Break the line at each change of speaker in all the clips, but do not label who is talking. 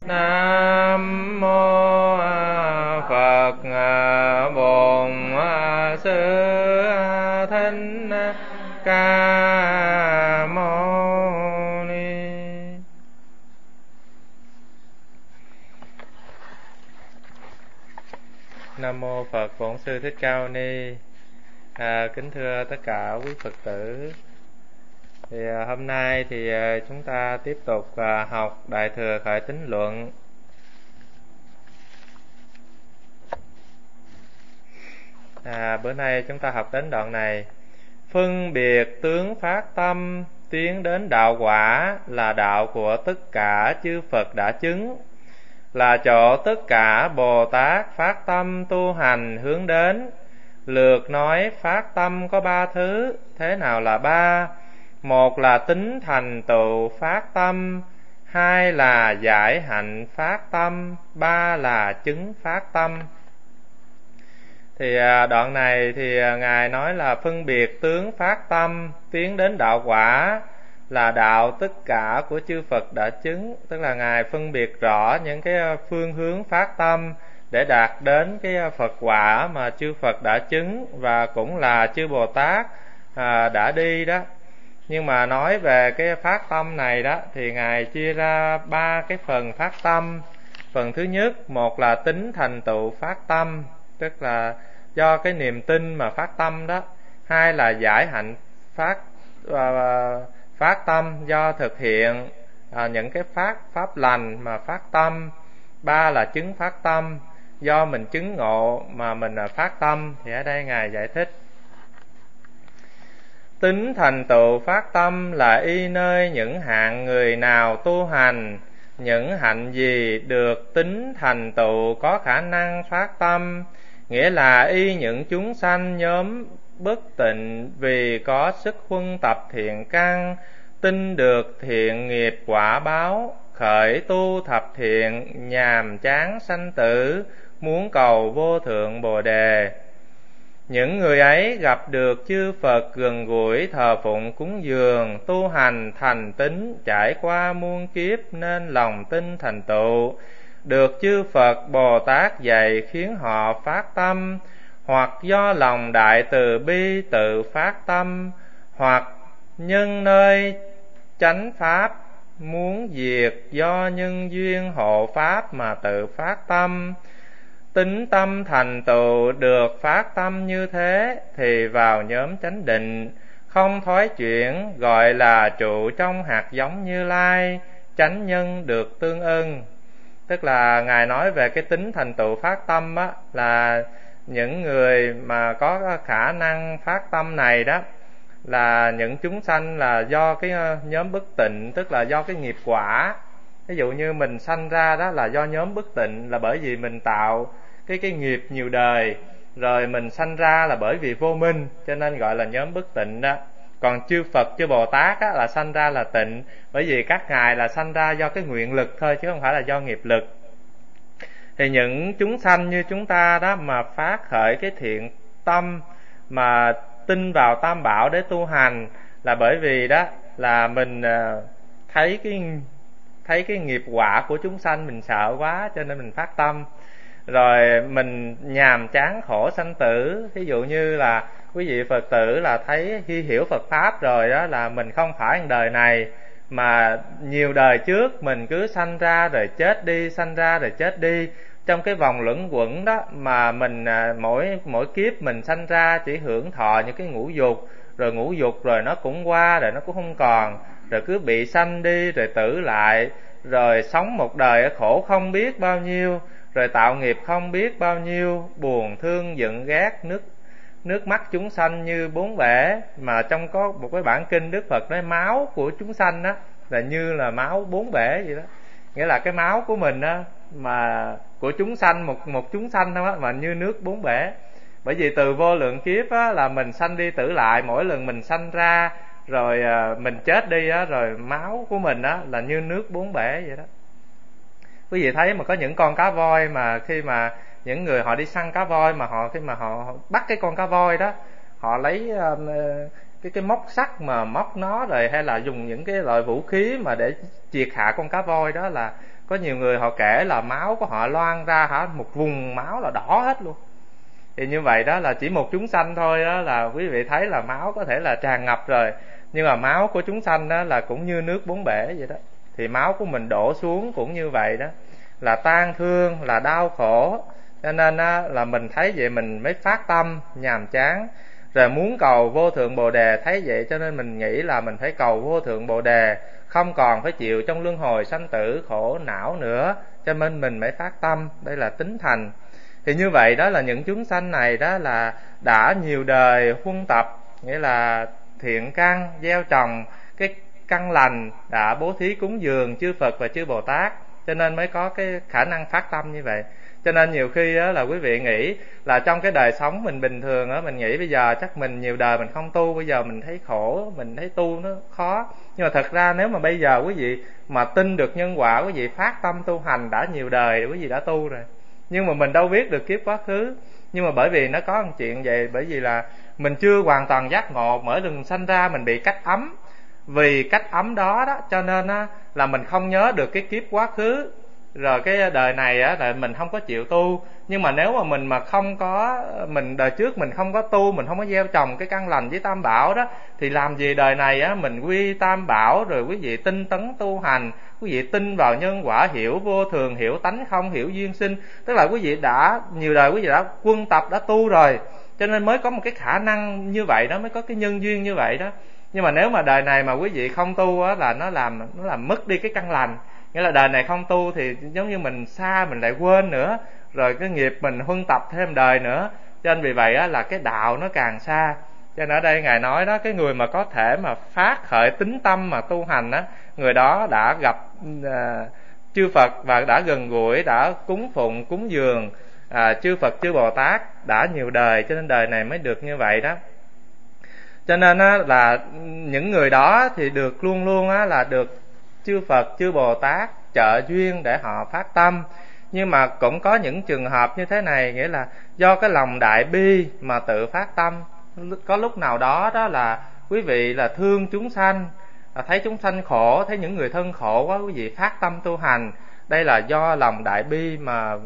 Nam mô Phật Bổn Sư Thích Ca Mâu Ni. Nam mô Phật Bổn Sư Thích Ca Mâu Ni. Kính thưa tất cả quý Phật tử, thì hôm nay thì chúng ta tiếp tục học Đại Thừa Khởi Tín Luận. Bữa nay chúng ta học đến đoạn này: phân biệt tướng phát tâm tiến đến đạo quả là đạo của tất cả chư Phật đã chứng, là chỗ tất cả Bồ Tát phát tâm tu hành hướng đến. Lược nói phát tâm có ba thứ. Thế nào là ba? Một là tính thành tựu phát tâm, hai là giải hạnh phát tâm, ba là chứng phát tâm. Thì đoạn này thì Ngài nói là phân biệt tướng phát tâm tiến đến đạo quả là đạo tất cả của chư Phật đã chứng. Tức là Ngài phân biệt rõ những cái phương hướng phát tâm để đạt đến cái Phật quả mà chư Phật đã chứng và cũng là chư Bồ Tát đã đi đó. Nhưng mà nói về cái phát tâm này đó thì Ngài chia ra ba cái phần phát tâm. Phần thứ nhất, một là tính thành tựu phát tâm, tức là do cái niềm tin mà phát tâm đó. Hai là giải hạnh phát tâm, do thực hiện những cái pháp lành mà phát tâm. Ba là chứng phát tâm, do mình chứng ngộ mà mình phát tâm. Thì ở đây Ngài giải thích: tính thành tựu phát tâm là y nơi những hạng người nào tu hành, những hạnh gì được tính thành tựu có khả năng phát tâm, nghĩa là y những chúng sanh nhóm bất tịnh vì có sức huân tập thiện căn, tin được thiện nghiệp quả báo, khởi tu thập thiện, nhàm chán sanh tử, muốn cầu vô thượng Bồ Đề. Những người ấy gặp được chư Phật gần gũi thờ phụng cúng dường, tu hành thành tín, trải qua muôn kiếp nên lòng tin thành tựu, được chư Phật Bồ Tát dạy khiến họ phát tâm, hoặc do lòng đại từ bi tự phát tâm, hoặc nhân nơi chánh pháp muốn diệt do nhân duyên hộ pháp mà tự phát tâm. Tính tâm thành tựu được phát tâm như thế thì vào nhóm chánh định, không thoái chuyển, gọi là trụ trong hạt giống Như Lai, chánh nhân được tương ưng. Tức là Ngài nói về cái tính thành tựu phát tâm á, là những người mà có khả năng phát tâm này đó là những chúng sanh là do cái nhóm bất tịnh, tức là do cái nghiệp quả. Ví dụ như mình sanh ra đó là do nhóm bất tịnh, là bởi vì mình tạo cái nghiệp nhiều đời, rồi mình sanh ra là bởi vì vô minh, cho nên gọi là nhóm bất tịnh đó. Còn chư Phật, chư Bồ Tát á, là sanh ra là tịnh, bởi vì các ngài là sanh ra do cái nguyện lực thôi, chứ không phải là do nghiệp lực. Thì những chúng sanh như chúng ta đó mà phát khởi cái thiện tâm, mà tin vào Tam Bảo để tu hành, là bởi vì đó là mình thấy cái nghiệp quả của chúng sanh mình sợ quá, cho nên mình phát tâm. Rồi mình nhàm chán khổ sanh tử. Ví dụ như là quý vị Phật tử là thấy khi hiểu Phật Pháp rồi đó, là mình không phải đời này, mà nhiều đời trước mình cứ sanh ra rồi chết đi, sanh ra rồi chết đi. Trong cái vòng luẩn quẩn đó mà mình mỗi kiếp mình sanh ra chỉ hưởng thọ những cái ngũ dục, rồi ngũ dục rồi nó cũng qua, rồi nó cũng không còn, rồi cứ bị sanh đi rồi tử lại, rồi sống một đời khổ không biết bao nhiêu, rồi tạo nghiệp không biết bao nhiêu, buồn thương giận ghét, nước mắt chúng sanh như bốn bể. Mà trong có một cái bản kinh Đức Phật nói máu của chúng sanh đó là như là máu bốn bể vậy đó. Nghĩa là cái máu của mình đó, mà của chúng sanh, một chúng sanh đó, mà như nước bốn bể. Bởi vì từ vô lượng kiếp á, là mình sanh đi tử lại, mỗi lần mình sanh ra rồi mình chết đi á, rồi máu của mình á là như nước bốn bể vậy đó. Quý vị thấy mà có những con cá voi mà khi mà những người họ đi săn cá voi, mà khi mà họ bắt cái con cá voi đó, họ lấy cái móc sắt mà móc nó, rồi hay là dùng những cái loại vũ khí mà để triệt hạ con cá voi đó, Có nhiều người họ kể là máu của họ loang ra một vùng máu là đỏ hết luôn. Thì như vậy đó là chỉ một chúng sanh thôi đó, là quý vị thấy là máu có thể là tràn ngập rồi, nhưng mà máu của chúng sanh đó là cũng như nước bốn bể vậy đó. Thì máu của mình đổ xuống cũng như vậy đó, là tang thương, là đau khổ. Cho nên là mình thấy vậy mình mới phát tâm nhàm chán, rồi muốn cầu vô thượng bồ đề. Thấy vậy cho nên mình nghĩ là mình phải cầu vô thượng bồ đề, không còn phải chịu trong luân hồi sanh tử khổ não nữa, cho nên mình mới phát tâm. Đây là tín thành. Thì như vậy đó là những chúng sanh này đó là đã nhiều đời huân tập, nghĩa là thiện căn gieo trồng cái căn lành, đã bố thí cúng dường chư Phật và chư Bồ Tát, cho nên mới có cái khả năng phát tâm như vậy. Cho nên nhiều khi là quý vị nghĩ là trong cái đời sống mình bình thường mình nghĩ bây giờ chắc mình nhiều đời mình không tu, bây giờ mình thấy khổ, mình thấy tu nó khó. Nhưng mà thật ra nếu mà bây giờ quý vị mà tin được nhân quả, quý vị phát tâm tu hành đã nhiều đời quý vị đã tu rồi. Nhưng mà mình đâu biết được kiếp quá khứ. Nhưng mà bởi vì nó có một chuyện vậy, bởi vì là mình chưa hoàn toàn giác ngộ, mỗi lần sanh ra mình bị cách ấm. Vì cách ấm đó đó cho nên là mình không nhớ được cái kiếp quá khứ, rồi cái đời này là mình không có chịu tu. Nhưng mà nếu mà mình mà không có, mình đời trước mình không có tu, mình không có gieo trồng cái căn lành với tam bảo đó, thì làm gì đời này mình quy tam bảo, rồi quý vị tinh tấn tu hành, quý vị tin vào nhân quả, hiểu vô thường, hiểu tánh không, hiểu duyên sinh. Tức là quý vị đã nhiều đời quý vị đã quân tập, đã tu rồi, cho nên mới có một cái khả năng như vậy đó, mới có cái nhân duyên như vậy đó. Nhưng mà nếu mà đời này mà quý vị không tu là nó làm mất đi cái căn lành. Nghĩa là đời này không tu thì giống như mình xa, mình lại quên nữa, rồi cái nghiệp mình huân tập thêm đời nữa. Cho nên vì vậy là cái đạo nó càng xa. Cho nên ở đây Ngài nói đó, cái người mà có thể mà phát khởi tín tâm mà tu hành á, người đó đã gặp chư Phật và đã gần gũi, đã cúng phụng cúng dường chư Phật chư Bồ Tát đã nhiều đời, cho nên đời này mới được như vậy đó. Cho nên là những người đó thì được luôn luôn là được chư Phật chư Bồ Tát trợ duyên để họ phát tâm. Nhưng mà cũng có những trường hợp như thế này, nghĩa là do cái lòng đại bi mà tự phát tâm. Có lúc nào đó đó là quý vị là thương chúng sanh, thấy chúng sanh khổ, thấy những người thân khổ quá, quý vị phát tâm tu hành. Đây là do lòng đại bi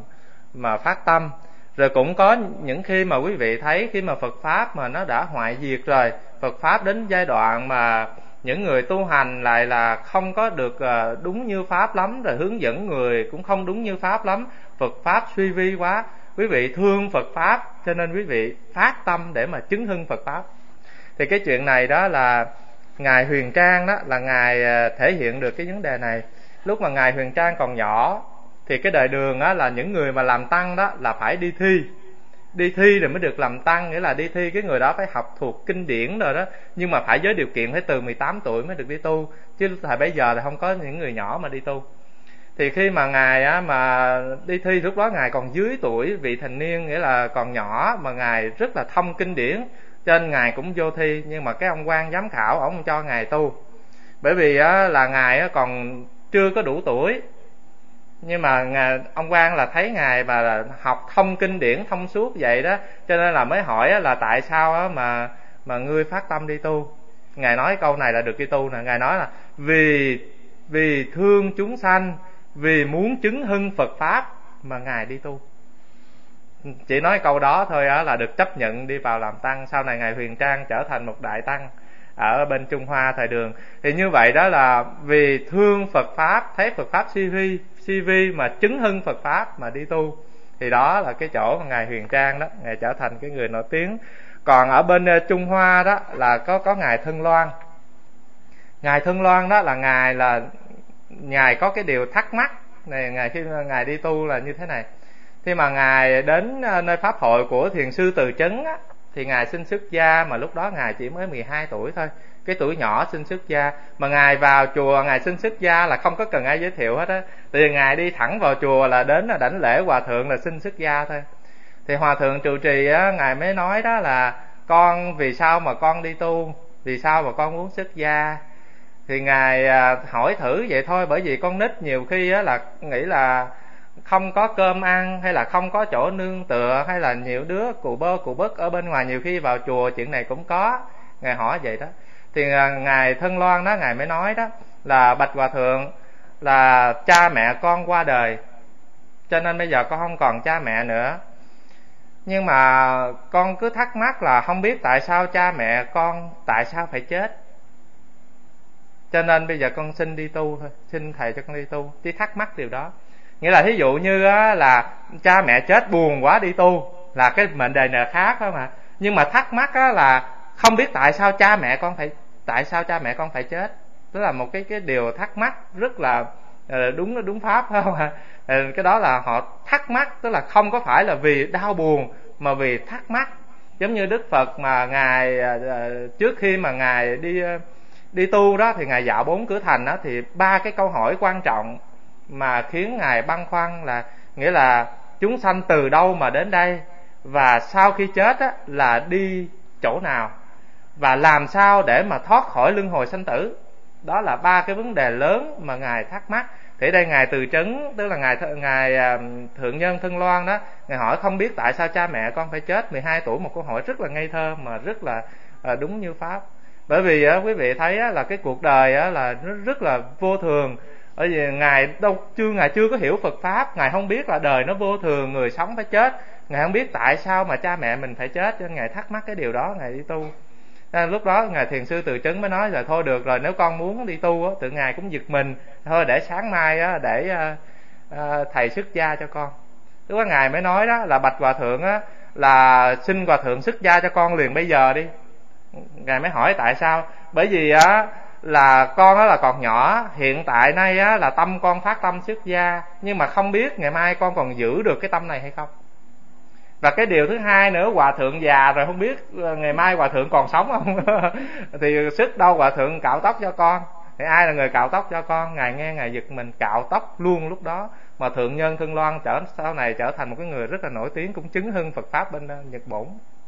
mà phát tâm. Rồi cũng có những khi mà quý vị thấy khi mà Phật Pháp mà nó đã hoại diệt rồi, Phật Pháp đến giai đoạn mà những người tu hành lại là không có được đúng như Pháp lắm, rồi hướng dẫn người cũng không đúng như Pháp lắm, Phật Pháp suy vi quá, quý vị thương Phật Pháp, cho nên quý vị phát tâm để mà chứng hưng Phật Pháp. Thì cái chuyện này đó là Ngài Huyền Trang đó, là Ngài thể hiện được cái vấn đề này. Lúc mà Ngài Huyền Trang còn nhỏ thì cái đời Đường là những người mà làm tăng đó là phải đi thi rồi mới được làm tăng. Nghĩa là đi thi cái người đó phải học thuộc kinh điển rồi đó, nhưng mà phải với điều kiện phải từ 18 tuổi mới được đi tu, chứ thời bây giờ là không có những người nhỏ mà đi tu. Thì khi mà Ngài mà đi thi, lúc đó Ngài còn dưới tuổi vị thành niên, nghĩa là còn nhỏ, mà Ngài rất là thông kinh điển, cho nên Ngài cũng vô thi. Nhưng mà cái ông quan giám khảo ông không cho Ngài tu, bởi vì là Ngài còn chưa có đủ tuổi. Nhưng mà ông quan là thấy Ngài mà học thông kinh điển thông suốt vậy đó, cho nên là mới hỏi là tại sao mà ngươi phát tâm đi tu. Ngài nói câu này là được đi tu nè. Ngài nói là vì thương chúng sanh, vì muốn chứng hưng Phật Pháp mà Ngài đi tu. Chỉ nói câu đó thôi là được chấp nhận đi vào làm tăng. Sau này Ngài Huyền Trang trở thành một đại tăng ở bên Trung Hoa thời Đường. Thì như vậy đó là vì thương Phật Pháp, thấy Phật Pháp si vi mà chứng hưng Phật Pháp mà đi tu. Thì đó là cái chỗ mà Ngài Huyền Trang đó, Ngài trở thành cái người nổi tiếng. Còn ở bên Trung Hoa đó là có Ngài Thân Loan. Ngài Thân Loan đó là Ngài có cái điều thắc mắc này, khi Ngài đi tu là như thế này. Khi mà Ngài đến nơi pháp hội của Thiền sư Từ Chấn á, thì Ngài xin xuất gia, mà lúc đó Ngài chỉ mới 12 tuổi thôi, cái tuổi nhỏ xin xuất gia. Mà Ngài vào chùa Ngài xin xuất gia là không có cần ai giới thiệu hết á, thì Ngài đi thẳng vào chùa là đến là đảnh lễ hòa thượng là xin xuất gia thôi. Thì hòa thượng trụ trì á, Ngài mới nói đó là con vì sao mà con đi tu, vì sao mà con muốn xuất gia. Thì Ngài hỏi thử vậy thôi, bởi vì con nít nhiều khi á là nghĩ là không có cơm ăn, hay là không có chỗ nương tựa, hay là nhiều đứa cụ bớt ở bên ngoài, nhiều khi vào chùa chuyện này cũng có. Ngài hỏi vậy đó. Thì Ngài Thân Loan đó, Ngài mới nói đó là bạch hòa thượng, là cha mẹ con qua đời, cho nên bây giờ con không còn cha mẹ nữa. Nhưng mà con cứ thắc mắc là không biết tại sao cha mẹ con tại sao phải chết, cho nên bây giờ con xin đi tu thôi, xin thầy cho con đi tu. Chỉ thắc mắc điều đó. Nghĩa là thí dụ như là cha mẹ chết buồn quá đi tu là cái mệnh đề này khác đó mà. Nhưng mà thắc mắc là không biết tại sao cha mẹ con phải chết. Đó là một cái điều thắc mắc rất là đúng pháp, phải không ạ? Cái đó là họ thắc mắc, tức là không có phải là vì đau buồn mà vì thắc mắc. Giống như Đức Phật mà ngài trước khi mà ngài đi tu đó thì ngài dạo 4 cửa thành đó, thì 3 cái câu hỏi quan trọng mà khiến ngài băn khoăn là, nghĩa là chúng sanh từ đâu mà đến đây, và sau khi chết á, là đi chỗ nào, và làm sao để mà thoát khỏi luân hồi sanh tử. Đó là 3 cái vấn đề lớn mà ngài thắc mắc. Thì đây ngài Từ Trấn, tức là ngài Thượng Nhân Thân Loan đó, ngài hỏi không biết tại sao cha mẹ con phải chết. 12 tuổi, một câu hỏi rất là ngây thơ mà rất là đúng như pháp. Bởi vì quý vị thấy là cái cuộc đời là nó rất là vô thường. Bởi vì ngài chưa có hiểu Phật pháp, ngài không biết là đời nó vô thường, người sống phải chết. Ngài không biết tại sao mà cha mẹ mình phải chết, cho nên ngài thắc mắc cái điều đó, ngài đi tu. Nên lúc đó ngài Thiền sư Từ Trấn mới nói là thôi được rồi, nếu con muốn đi tu tự ngài cũng giật mình, thôi để sáng mai để thầy xuất gia cho con. Lúc đó ngài mới nói đó là bạch hòa thượng là xin hòa thượng xuất gia cho con liền bây giờ đi. Ngài mới hỏi tại sao? Bởi vì là con là còn nhỏ, hiện tại nay là tâm con phát tâm xuất gia, nhưng mà không biết ngày mai con còn giữ được cái tâm này hay không. Và cái điều thứ hai nữa, hòa thượng già rồi không biết ngày mai hòa thượng còn sống không thì sức đâu hòa thượng cạo tóc cho con. Thì ai là người cạo tóc cho con? Ngài nghe ngài giật mình, cạo tóc luôn lúc đó. Mà Thượng Nhân Thân Loan sau này trở thành một cái người rất là nổi tiếng, cũng chứng hưng Phật pháp bên Nhật Bổn.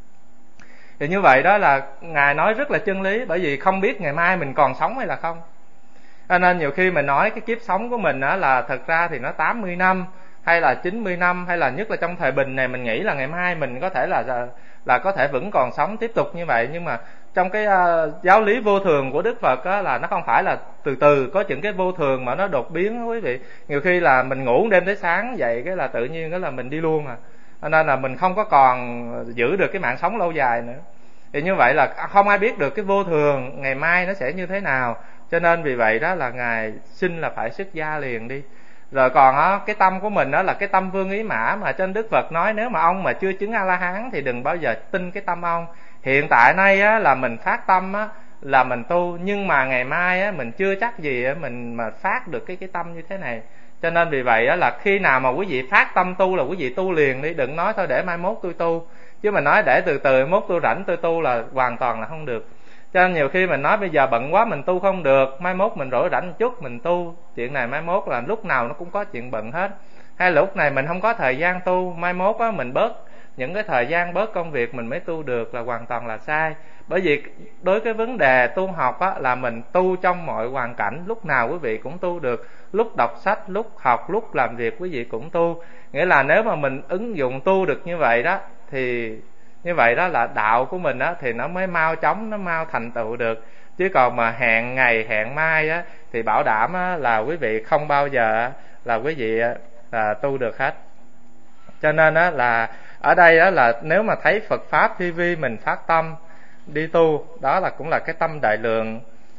Thì như vậy đó là ngài nói rất là chân lý, bởi vì không biết ngày mai mình còn sống hay là không. Cho nên nhiều khi mình nói cái kiếp sống của mình là thật ra thì nó 80 năm hay là 90 năm, hay là nhất là trong thời bình này mình nghĩ là ngày mai mình có thể là có thể vẫn còn sống tiếp tục như vậy. Nhưng mà trong cái giáo lý vô thường của Đức Phật là nó không phải là từ từ có những cái vô thường mà nó đột biến đó quý vị. Nhiều khi là mình ngủ đêm tới sáng vậy cái là tự nhiên đó là mình đi luôn cho nên là mình không có còn giữ được cái mạng sống lâu dài nữa. Thì như vậy là không ai biết được cái vô thường ngày mai nó sẽ như thế nào. Cho nên vì vậy đó là ngài xin là phải xuất gia liền đi. Rồi còn cái tâm của mình đó là cái tâm vương ý mã, mà trên Đức Phật nói nếu mà ông mà chưa chứng A-la-hán thì đừng bao giờ tin cái tâm ông. Hiện tại nay là mình phát tâm là mình tu, nhưng mà ngày mai mình chưa chắc gì mình mà phát được cái tâm như thế này. Cho nên vì vậy là khi nào mà quý vị phát tâm tu là quý vị tu liền đi, đừng nói thôi để mai mốt tôi tu. Chứ mình nói để từ từ mốt tôi rảnh tôi tu là hoàn toàn là không được. Cho nên nhiều khi mình nói bây giờ bận quá mình tu không được, mai mốt mình rỗi rảnh một chút mình tu. Chuyện này mai mốt là lúc nào nó cũng có chuyện bận hết. Hay lúc này mình không có thời gian tu, mai mốt mình bớt những cái thời gian, bớt công việc mình mới tu được, là hoàn toàn là sai. Bởi vì đối với vấn đề tu học là mình tu trong mọi hoàn cảnh, lúc nào quý vị cũng tu được. Lúc đọc sách, lúc học, lúc làm việc quý vị cũng tu. Nghĩa là nếu mà mình ứng dụng tu được như vậy đó, thì như vậy đó là đạo của mình thì nó mới mau chóng, nó mau thành tựu được. Chứ còn mà hẹn ngày hẹn mai thì bảo đảm là quý vị không bao giờ là quý vị tu được hết. Cho nên là ở đây là nếu mà thấy Phật pháp thi vi mình phát tâm đi tu, đó là cũng là cái tâm đại lượng.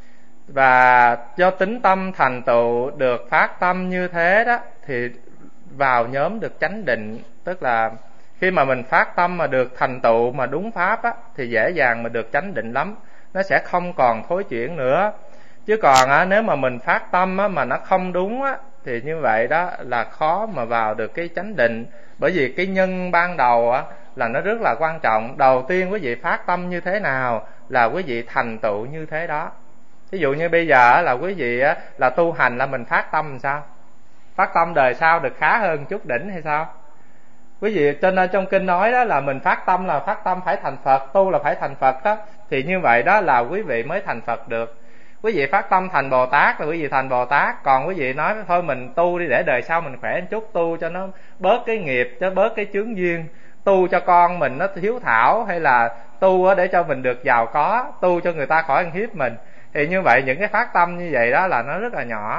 Và do tính tâm thành tựu được phát tâm như thế đó thì vào nhóm được chánh định. Tức là khi mà mình phát tâm mà được thành tựu mà đúng pháp thì dễ dàng mà được chánh định lắm, nó sẽ không còn thối chuyển nữa. Chứ còn nếu mà mình phát tâm mà nó không đúng thì như vậy đó là khó mà vào được cái chánh định. Bởi vì cái nhân ban đầu là nó rất là quan trọng. Đầu tiên quý vị phát tâm như thế nào là quý vị thành tựu như thế đó. Ví dụ như bây giờ là quý vị là tu hành là mình phát tâm làm sao? Phát tâm đời sau được khá hơn chút đỉnh hay sao? Quý vị, cho nên trong kinh nói đó là mình phát tâm là phát tâm phải thành Phật, tu là phải thành Phật đó. Thì như vậy đó là quý vị mới thành Phật được. Quý vị phát tâm thành Bồ Tát là quý vị thành Bồ Tát. Còn quý vị nói thôi mình tu đi để đời sau mình khỏe một chút, tu cho nó bớt cái nghiệp, cho bớt cái chướng duyên, tu cho con mình nó hiếu thảo, hay là tu để cho mình được giàu có, tu cho người ta khỏi ăn hiếp mình. Thì như vậy những cái phát tâm như vậy đó là nó rất là nhỏ.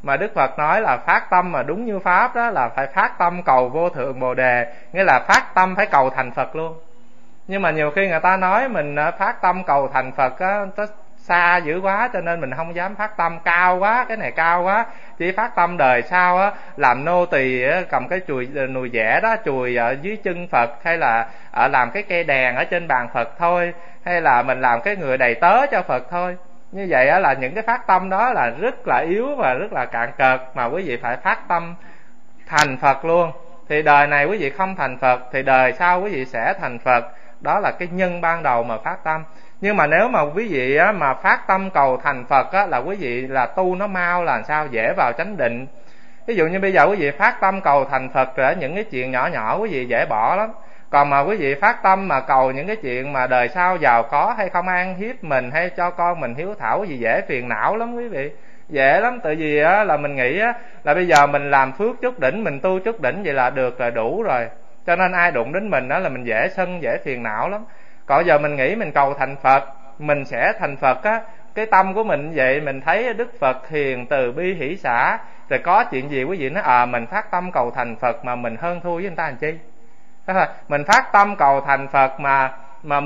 mà Đức Phật nói là phát tâm mà đúng như Pháp đó là phải phát tâm cầu vô thượng Bồ Đề, nghĩa là phát tâm phải cầu thành Phật luôn. Nhưng mà nhiều khi người ta nói mình phát tâm cầu thành Phật á, nó xa dữ quá cho nên mình không dám phát tâm, cao quá, cái này cao quá, chỉ phát tâm đời sau á làm nô tỳ á, cầm cái nùi vẽ đó chùi ở dưới chân Phật, hay là làm cái cây đèn ở trên bàn Phật thôi, hay là mình làm cái người đầy tớ cho Phật thôi. Như vậy á là những cái phát tâm đó là rất là yếu và rất là cạn cợt, mà quý vị phải phát tâm thành Phật luôn. Thì đời này quý vị không thành Phật thì đời sau quý vị sẽ thành Phật. Đó là cái nhân ban đầu mà phát tâm. Nhưng mà nếu mà quý vị á, mà phát tâm cầu thành Phật á, là quý vị là tu nó mau, là sao dễ vào chánh định. Ví dụ như bây giờ quý vị phát tâm cầu thành Phật rồi những cái chuyện nhỏ nhỏ quý vị dễ bỏ lắm. Còn mà quý vị phát tâm mà cầu những cái chuyện mà đời sau giàu có hay không ăn hiếp mình, hay cho con mình hiếu thảo gì, dễ phiền não lắm quý vị. Dễ lắm, tại vì á, là mình nghĩ á, là bây giờ mình làm phước chút đỉnh, mình tu chút đỉnh vậy là được, là đủ rồi. Cho nên ai đụng đến mình đó là mình dễ sân, dễ phiền não lắm. Còn giờ mình nghĩ mình cầu thành Phật, mình sẽ thành Phật á, cái tâm của mình vậy, mình thấy Đức Phật hiền từ bi hỷ xả, rồi có chuyện gì quý vị nói mình phát tâm cầu thành Phật mà mình hơn thua với người ta làm chi. Mình phát tâm cầu thành Phật mà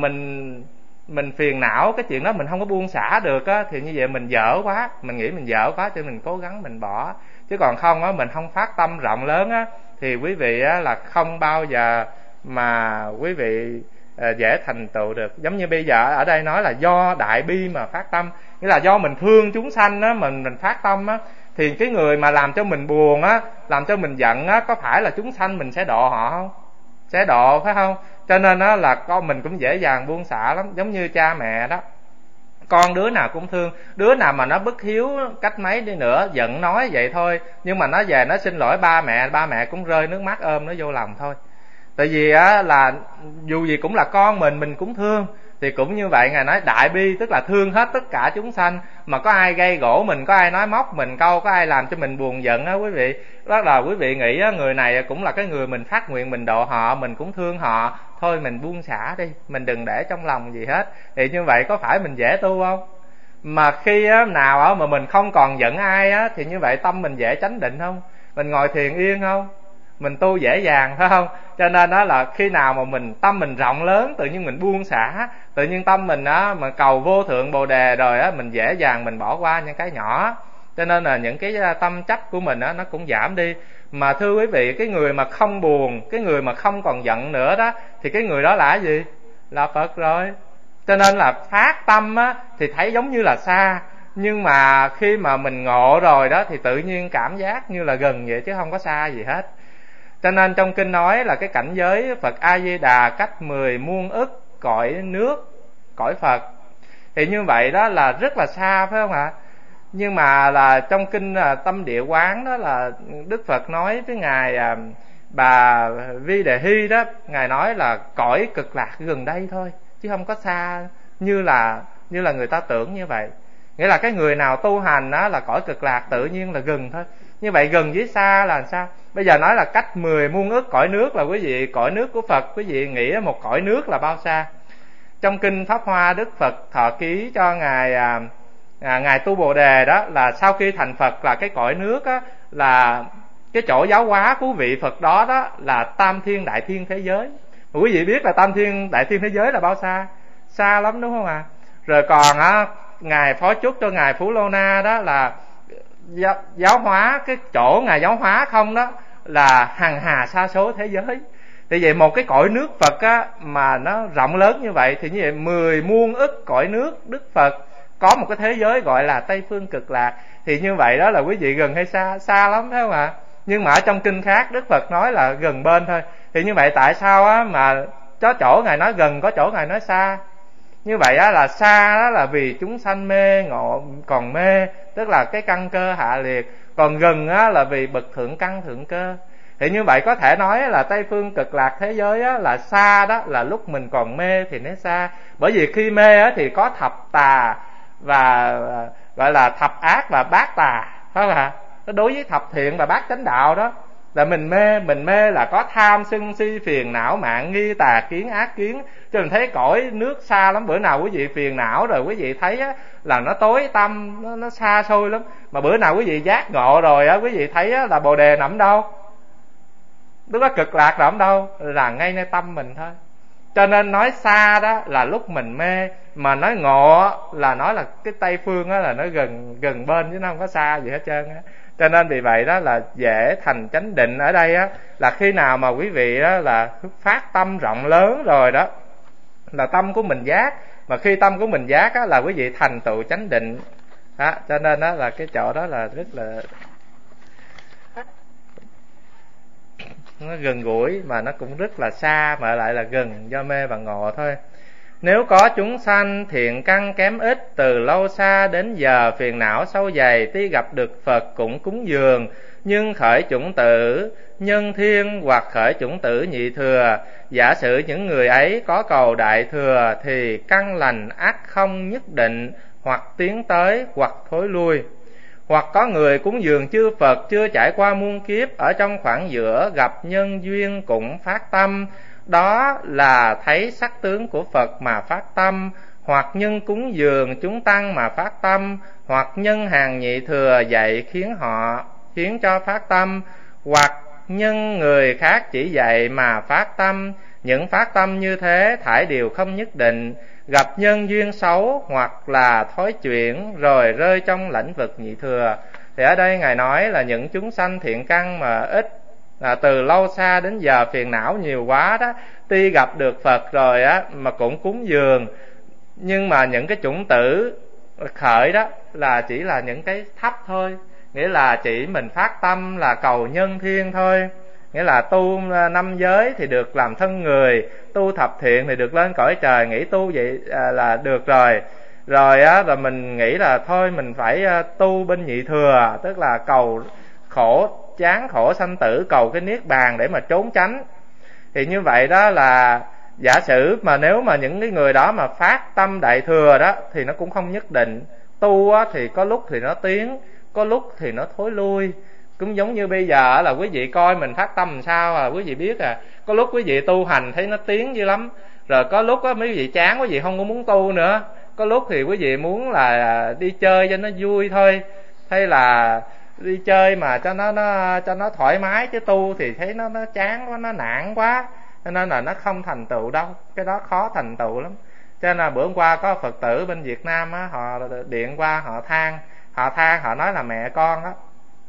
mình phiền não cái chuyện đó, mình không có buông xả được á, thì như vậy mình dở quá, mình nghĩ mình dở quá cho mình cố gắng mình bỏ. Chứ còn không á, mình không phát tâm rộng lớn á, thì quý vị á là không bao giờ mà quý vị dễ thành tựu được. Giống như bây giờ ở đây nói là do đại bi mà phát tâm, nghĩa là do mình thương chúng sanh á, mình phát tâm á, thì cái người mà làm cho mình buồn á, làm cho mình giận á, có phải là chúng sanh mình sẽ độ họ không? Sẽ độ, phải không? Cho nên á là con mình cũng dễ dàng buông xả lắm. Giống như cha mẹ đó, con đứa nào cũng thương, đứa nào mà nó bất hiếu cách mấy đi nữa, giận nói vậy thôi, nhưng mà nó về nó xin lỗi ba mẹ cũng rơi nước mắt ôm nó vô lòng thôi. Tại vì á là dù gì cũng là con mình cũng thương. Thì cũng như vậy, Ngài nói đại bi tức là thương hết tất cả chúng sanh. Mà có ai gây gỗ mình, có ai nói móc mình câu, có ai làm cho mình buồn giận á quý vị, đó là quý vị nghĩ á, người này cũng là cái người mình phát nguyện mình độ họ, mình cũng thương họ, thôi mình buông xả đi, mình đừng để trong lòng gì hết. Thì như vậy có phải mình dễ tu không? Mà khi á, nào á, mà mình không còn giận ai á, thì như vậy tâm mình dễ chánh định không? Mình ngồi thiền yên không? Mình tu dễ dàng, phải không? Cho nên đó là khi nào mà mình tâm mình rộng lớn, tự nhiên mình buông xả, tự nhiên tâm mình á mà cầu vô thượng Bồ Đề rồi á, mình dễ dàng mình bỏ qua những cái nhỏ. Cho nên là những cái tâm chấp của mình á nó cũng giảm đi. Mà thưa quý vị, cái người mà không buồn, cái người mà không còn giận nữa đó, thì cái người đó là cái gì? Là Phật rồi. Cho nên là phát tâm á thì thấy giống như là xa, nhưng mà khi mà mình ngộ rồi đó thì tự nhiên cảm giác như là gần vậy chứ không có xa gì hết. Cho nên trong kinh nói là cái cảnh giới Phật A Di Đà cách 10 muôn ức cõi nước, cõi Phật. Thì như vậy đó là rất là xa, phải không ạ? Nhưng mà là trong kinh Tâm Địa Quán đó là Đức Phật nói với ngài bà Vi Đề Hy đó, ngài nói là cõi cực lạc gần đây thôi, chứ không có xa như là người ta tưởng như vậy. Nghĩa là cái người nào tu hành đó là cõi cực lạc tự nhiên là gần thôi. Như vậy gần với xa là sao? Bây giờ nói là cách 10 muôn ức cõi nước, là quý vị cõi nước của Phật, quý vị nghĩ một cõi nước là bao xa? Trong kinh Pháp Hoa, Đức Phật thọ ký cho ngài Tu Bồ Đề đó, là sau khi thành Phật là cái cõi nước á, là cái chỗ giáo hóa của vị Phật đó đó là Tam Thiên Đại Thiên thế giới. Mà quý vị biết là Tam Thiên Đại Thiên thế giới là bao xa? Xa lắm, đúng không ạ? Rồi còn á, ngài phó chúc cho ngài Phú Lô Na đó là giáo hóa, cái chỗ ngài giáo hóa không đó là hằng hà sa số thế giới. Thì vậy một cái cõi nước Phật á mà nó rộng lớn như vậy, thì như vậy 10 muôn ức cõi nước Đức Phật có một cái thế giới gọi là Tây Phương Cực Lạc. Thì như vậy đó là quý vị gần hay xa? Xa lắm, phải không ạ? Nhưng mà ở trong kinh khác Đức Phật nói là gần bên thôi. Thì như vậy tại sao á mà có chỗ ngài nói gần, có chỗ ngài nói xa? Như vậy á là xa đó là vì chúng sanh mê ngộ còn mê, tức là cái căn cơ hạ liệt. Còn gần á là vì bậc thượng căn thượng cơ. Thì như vậy có thể nói là Tây Phương Cực Lạc thế giới á là xa, đó là lúc mình còn mê thì nó xa. Bởi vì khi mê á thì có thập tà và gọi là thập ác và bát tà, phải không ạ? Đối với thập thiện và bát chánh đạo đó Là mình mê là có tham sân si phiền não mạng nghi tà kiến ác kiến. Cho mình thấy cõi nước xa lắm. Bữa nào quý vị phiền não rồi quý vị thấy á, là nó tối tăm, nó xa xôi lắm. Mà bữa nào quý vị giác ngộ rồi á, quý vị thấy á, là Bồ Đề nằm đâu? Lúc đó cực lạc nằm đâu? Là ngay nơi tâm mình thôi. Cho nên nói xa đó là lúc mình mê, mà nói ngộ là nói là cái Tây Phương á, là nó gần bên chứ nó không có xa gì hết trơn á. Cho nên vì vậy đó là dễ thành chánh định ở đây á, là khi nào mà quý vị đó là phát tâm rộng lớn rồi đó, là tâm của mình giác. Mà khi tâm của mình giác á, là quý vị thành tựu chánh định đó. Cho nên đó là cái chỗ đó là rất là nó gần gũi, mà nó cũng rất là xa, mà lại là gần do mê và ngộ thôi. Nếu có chúng sanh thiện căn kém ít, từ lâu xa đến giờ phiền não sâu dày, tuy gặp được Phật cũng cúng dường, nhưng khởi chủng tử nhân thiên hoặc khởi chủng tử nhị thừa. Giả sử những người ấy có cầu đại thừa, thì căn lành ắt không nhất định, hoặc tiến tới hoặc thối lui. Hoặc có người cúng dường chư Phật chưa trải qua muôn kiếp, ở trong khoảng giữa gặp nhân duyên cũng phát tâm, đó là thấy sắc tướng của Phật mà phát tâm. Hoặc nhân cúng dường chúng tăng mà phát tâm, hoặc nhân hàng nhị thừa dạy khiến cho phát tâm, hoặc nhân người khác chỉ dạy mà phát tâm. Những phát tâm như thế thải đều không nhất định, gặp nhân duyên xấu hoặc là thói chuyển rồi rơi trong lãnh vực nhị thừa. Thì ở đây Ngài nói là những chúng sanh thiện căn mà ít, từ lâu xa đến giờ phiền não nhiều quá đó, tuy gặp được Phật rồi á mà cũng cúng dường, nhưng mà những cái chủng tử khởi đó là chỉ là những cái thấp thôi. Nghĩa là chỉ mình phát tâm là cầu nhân thiên thôi. Nghĩa là tu 5 giới thì được làm thân người, tu thập thiện thì được lên cõi trời, nghĩ tu vậy là được rồi. Rồi á, rồi mình nghĩ là thôi mình phải tu bên nhị thừa, tức là cầu khổ, chán khổ sanh tử, cầu cái niết bàn để mà trốn tránh. Thì như vậy đó là giả sử mà nếu mà những cái người đó mà phát tâm đại thừa đó thì nó cũng không nhất định. Tu á, thì có lúc thì nó tiến, có lúc thì nó thối lui. Cũng giống như bây giờ là quý vị coi mình phát tâm làm sao quý vị biết có lúc quý vị tu hành thấy nó tiến dữ lắm, rồi có lúc á mấy vị chán quý vị không có muốn tu nữa, có lúc thì quý vị muốn là đi chơi cho nó vui thôi, hay là đi chơi mà cho nó thoải mái, chứ tu thì thấy nó chán quá, nó nản quá, cho nên là nó không thành tựu đâu. Cái đó khó thành tựu lắm. Cho nên là bữa hôm qua có Phật tử bên Việt Nam á, họ điện qua họ than, họ nói là mẹ con á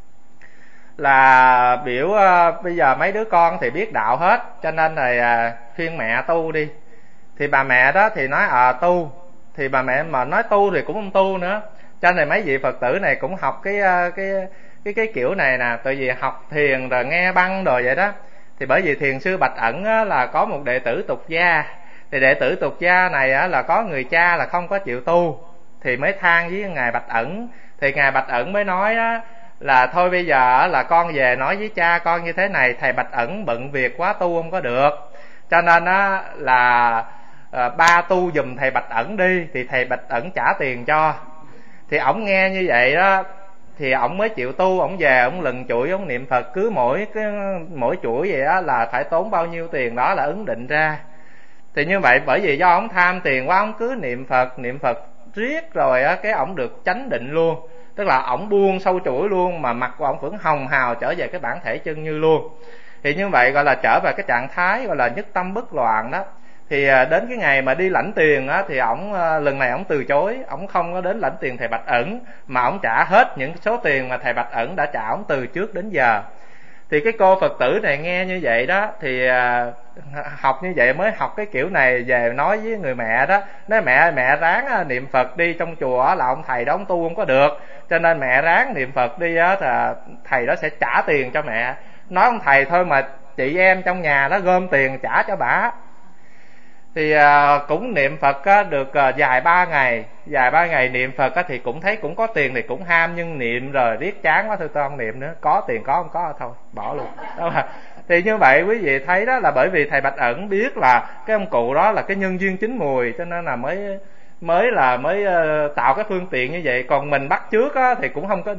là biểu bây giờ mấy đứa con thì biết đạo hết, cho nên là khuyên mẹ tu đi. Thì bà mẹ đó thì nói tu, thì bà mẹ mà nói tu thì cũng không tu nữa. Cho nên mấy vị Phật tử này cũng học cái kiểu này nè, tại vì học thiền rồi nghe băng rồi vậy đó. Thì bởi vì thiền sư Bạch Ẩn á, là có một đệ tử tục gia, thì đệ tử tục gia này á, là có người cha là không có chịu tu, thì mới than với ngài Bạch Ẩn. Thì ngài Bạch Ẩn mới nói á, là thôi bây giờ là con về nói với cha con như thế này, thầy Bạch Ẩn bận việc quá tu không có được, cho nên á là ba tu giùm thầy Bạch Ẩn đi, thì thầy Bạch Ẩn trả tiền cho. Thì ổng nghe như vậy đó thì ổng mới chịu tu. Ổng về ổng lần chuỗi ổng niệm Phật, cứ mỗi chuỗi vậy á là phải tốn bao nhiêu tiền đó là ứng định ra. Thì như vậy bởi vì do ổng tham tiền quá, ổng cứ niệm Phật riết rồi á, cái ổng được chánh định luôn, tức là ổng buông sâu chuỗi luôn, mà mặt của ổng vẫn hồng hào trở về cái bản thể chân như luôn. Thì như vậy gọi là trở về cái trạng thái gọi là nhất tâm bất loạn đó. Thì đến cái ngày mà đi lãnh tiền á, thì ổng lần này ổng từ chối, ổng không có đến lãnh tiền thầy Bạch Ẩn, mà ổng trả hết những số tiền mà thầy Bạch Ẩn đã trả ổng từ trước đến giờ. Thì cái cô Phật tử này nghe như vậy đó, thì học như vậy mới học cái kiểu này về nói với người mẹ đó, nói mẹ ráng niệm Phật đi, trong chùa là ông thầy đó ông tu không có được, cho nên mẹ ráng niệm Phật đi á, thì thầy đó sẽ trả tiền cho mẹ. Nói ông thầy thôi mà chị em trong nhà đó gom tiền trả cho bả. Thì cũng niệm Phật được vài ba ngày niệm Phật thì cũng thấy cũng có tiền thì cũng ham, nhưng niệm rồi riết chán quá thôi tôi không niệm nữa, có tiền có không có thôi bỏ luôn đó. Thì như vậy quý vị thấy đó là bởi vì thầy Bạch Ẩn biết là cái ông cụ đó là cái nhân duyên chín mùi, cho nên là mới tạo cái phương tiện như vậy. Còn mình bắt chước thì cũng không có được.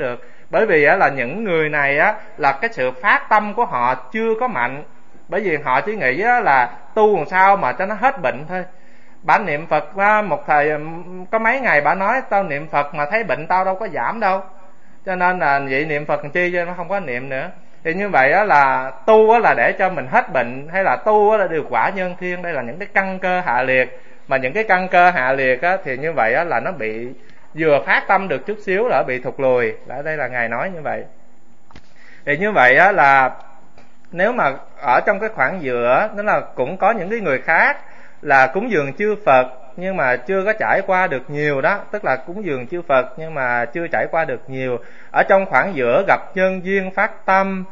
Bởi vì là những người này là cái sự phát tâm của họ chưa có mạnh. Bởi vì họ chỉ nghĩ là tu làm sao mà cho nó hết bệnh thôi. Bà niệm Phật một thời có mấy ngày bà nói tao niệm Phật mà thấy bệnh tao đâu có giảm đâu, cho nên là vậy niệm Phật làm chi, cho nó không có niệm nữa. Thì như vậy là tu là để cho mình hết bệnh, hay là tu là được quả nhân thiên. Đây là những cái căn cơ hạ liệt, mà những cái căn cơ hạ liệt thì như vậy là nó bị vừa phát tâm được chút xíu là bị thụt lùi. Ở đây là Ngài nói như vậy. Thì như vậy là nếu mà ở trong cái khoảng giữa, tức là cũng có những cái người khác là cúng dường chư Phật nhưng mà chưa có trải qua được nhiều đó, tức là cúng dường chư Phật nhưng mà chưa trải qua được nhiều. Ở trong khoảng giữa gặp nhân duyên phát tâm,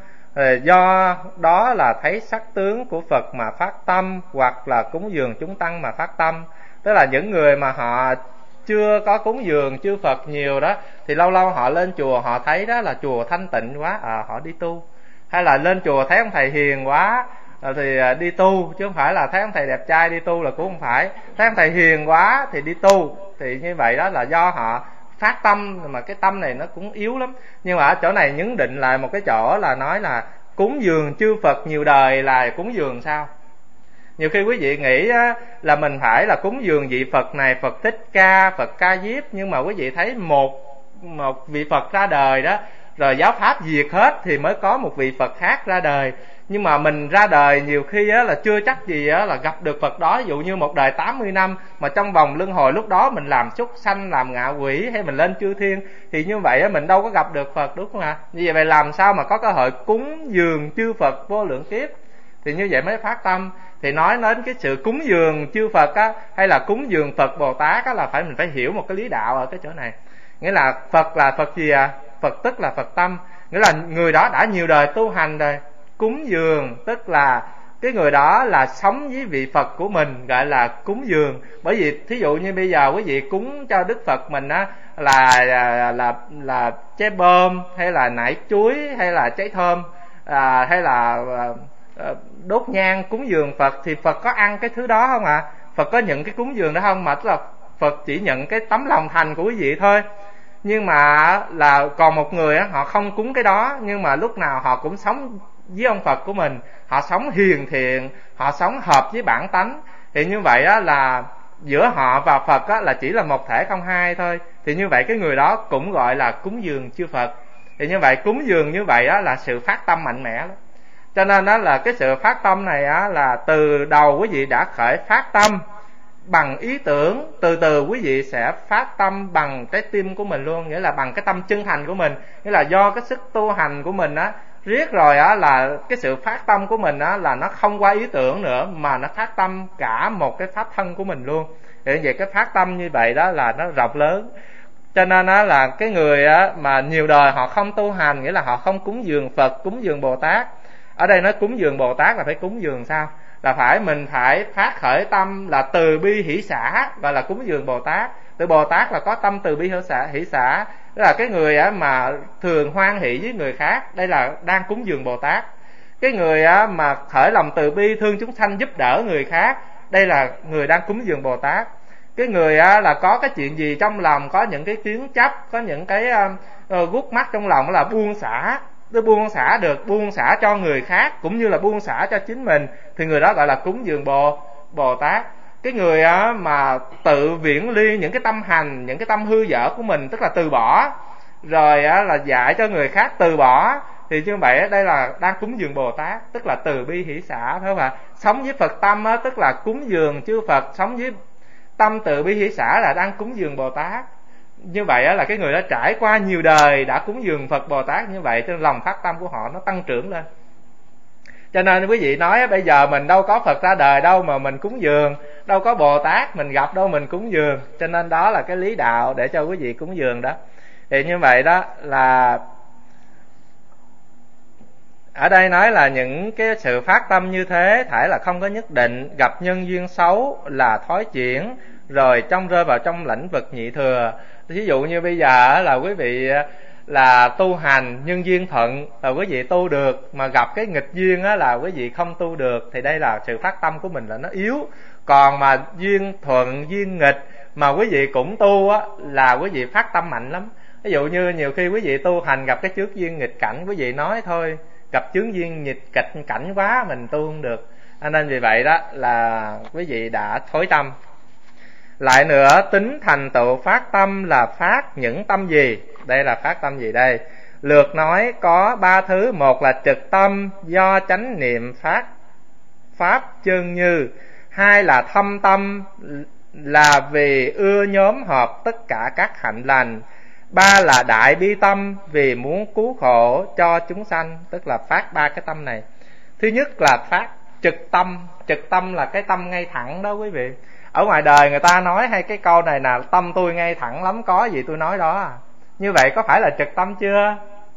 do đó là thấy sắc tướng của Phật mà phát tâm, hoặc là cúng dường chúng tăng mà phát tâm. Tức là những người mà họ chưa có cúng dường chư Phật nhiều đó, thì lâu lâu họ lên chùa họ thấy đó là chùa thanh tịnh quá, họ đi tu. Hay là lên chùa thấy ông thầy hiền quá thì đi tu, chứ không phải là thấy ông thầy đẹp trai đi tu là cũng không phải. Thấy ông thầy hiền quá thì đi tu. Thì như vậy đó là do họ phát tâm, mà cái tâm này nó cũng yếu lắm. Nhưng mà ở chỗ này nhấn định lại một cái chỗ là nói là cúng dường chư Phật nhiều đời là cúng dường sao. Nhiều khi quý vị nghĩ là mình phải là cúng dường vị Phật này, Phật Thích Ca, Phật Ca Diếp, nhưng mà quý vị thấy một vị Phật ra đời đó, rồi giáo pháp diệt hết thì mới có một vị Phật khác ra đời. Nhưng mà mình ra đời nhiều khi là chưa chắc gì là gặp được Phật đó. Ví dụ như một đời 80 năm mà trong vòng luân hồi lúc đó mình làm súc sanh, làm ngạ quỷ, hay mình lên chư thiên, thì như vậy mình đâu có gặp được Phật, đúng không ạ? Như vậy làm sao mà có cơ hội cúng dường chư Phật vô lượng kiếp? Thì như vậy mới phát tâm. Thì nói đến cái sự cúng dường chư Phật hay là cúng dường Phật Bồ Tát là mình phải hiểu một cái lý đạo ở cái chỗ này. Nghĩa là Phật là Phật gì Phật tức là Phật tâm. Nghĩa là người đó đã nhiều đời tu hành rồi. Cúng dường tức là cái người đó là sống với vị Phật của mình, gọi là cúng dường. Bởi vì thí dụ như bây giờ quý vị cúng cho Đức Phật mình là trái bơm, hay là nải chuối, hay là trái thơm, hay là đốt nhang cúng dường Phật, thì Phật có ăn cái thứ đó không ạ? Phật có nhận cái cúng dường đó không? Mà tức là Phật chỉ nhận cái tấm lòng thành của quý vị thôi. Nhưng mà là còn một người họ không cúng cái đó, nhưng mà lúc nào họ cũng sống với ông Phật của mình, họ sống hiền thiện, họ sống hợp với bản tánh. Thì như vậy là giữa họ và Phật là chỉ là một thể không hai thôi. Thì như vậy cái người đó cũng gọi là cúng dường chư Phật. Thì như vậy cúng dường như vậy là sự phát tâm mạnh mẽ lắm. Cho nên là cái sự phát tâm này là từ đầu quý vị đã khởi phát tâm bằng ý tưởng, từ từ quý vị sẽ phát tâm bằng trái tim của mình luôn, nghĩa là bằng cái tâm chân thành của mình. Nghĩa là do cái sức tu hành của mình riết rồi là cái sự phát tâm của mình là nó không qua ý tưởng nữa, mà nó phát tâm cả một cái pháp thân của mình luôn. Thì vậy cái phát tâm như vậy đó là nó rộng lớn. Cho nên là cái người mà nhiều đời họ không tu hành, nghĩa là họ không cúng dường Phật, cúng dường Bồ Tát. Ở đây nói cúng dường Bồ Tát là phải cúng dường sao? Là mình phải phát khởi tâm là từ bi hỷ xả, gọi là cúng dường Bồ Tát. Từ Bồ Tát là có tâm từ bi hỷ xả, tức là cái người mà thường hoan hỷ với người khác, đây là đang cúng dường Bồ Tát. Cái người mà khởi lòng từ bi thương chúng sanh, giúp đỡ người khác, đây là người đang cúng dường Bồ Tát. Cái người là có cái chuyện gì trong lòng, có những cái kiến chấp, có những cái gút mắt trong lòng, là buông xả. Tôi buông xả được, buông xả cho người khác cũng như là buông xả cho chính mình, thì người đó gọi là cúng dường Bồ Tát. Cái người mà tự viễn ly những cái tâm hành, những cái tâm hư dở của mình, tức là từ bỏ, rồi là dạy cho người khác từ bỏ, thì như vậy đây là đang cúng dường Bồ Tát, tức là từ bi hỷ xả, phải không ạ? Sống với Phật tâm tức là cúng dường chư Phật, sống với tâm từ bi hỷ xả là đang cúng dường Bồ Tát. Như vậy là cái người đó trải qua nhiều đời đã cúng dường Phật Bồ Tát như vậy, cho nên lòng phát tâm của họ nó tăng trưởng lên. Cho nên quý vị nói bây giờ mình đâu có Phật ra đời đâu mà mình cúng dường, đâu có Bồ Tát mình gặp đâu mình cúng dường. Cho nên đó là cái lý đạo để cho quý vị cúng dường đó. Thì như vậy đó là ở đây nói là những cái sự phát tâm như thế thảy là không có nhất định, gặp nhân duyên xấu là thói chuyển, rồi rơi vào trong lĩnh vực nhị thừa. Ví dụ như bây giờ là quý vị là tu hành nhân duyên thuận là quý vị tu được, mà gặp cái nghịch duyên là quý vị không tu được, thì đây là sự phát tâm của mình là nó yếu. Còn mà duyên thuận duyên nghịch mà quý vị cũng tu là quý vị phát tâm mạnh lắm. Ví dụ như nhiều khi quý vị tu hành gặp cái chướng duyên nghịch cảnh, quý vị nói thôi gặp chướng duyên nghịch cảnh quá mình tu không được, nên vì vậy đó là quý vị đã thối tâm. Lại nữa, tính thành tựu phát tâm là phát những tâm gì? Đây là phát tâm gì đây? Lược nói có 3 thứ. Một là trực tâm do chánh niệm phát pháp chân như. Hai là thâm tâm là vì ưa nhóm hợp tất cả các hạnh lành. Ba là đại bi tâm vì muốn cứu khổ cho chúng sanh. Tức là phát 3 cái tâm này. Thứ nhất là phát trực tâm. Trực tâm là cái tâm ngay thẳng đó quý vị. Ở ngoài đời người ta nói hay cái câu này là tâm tôi ngay thẳng lắm, có gì tôi nói đó à. Như vậy có phải là trực tâm chưa?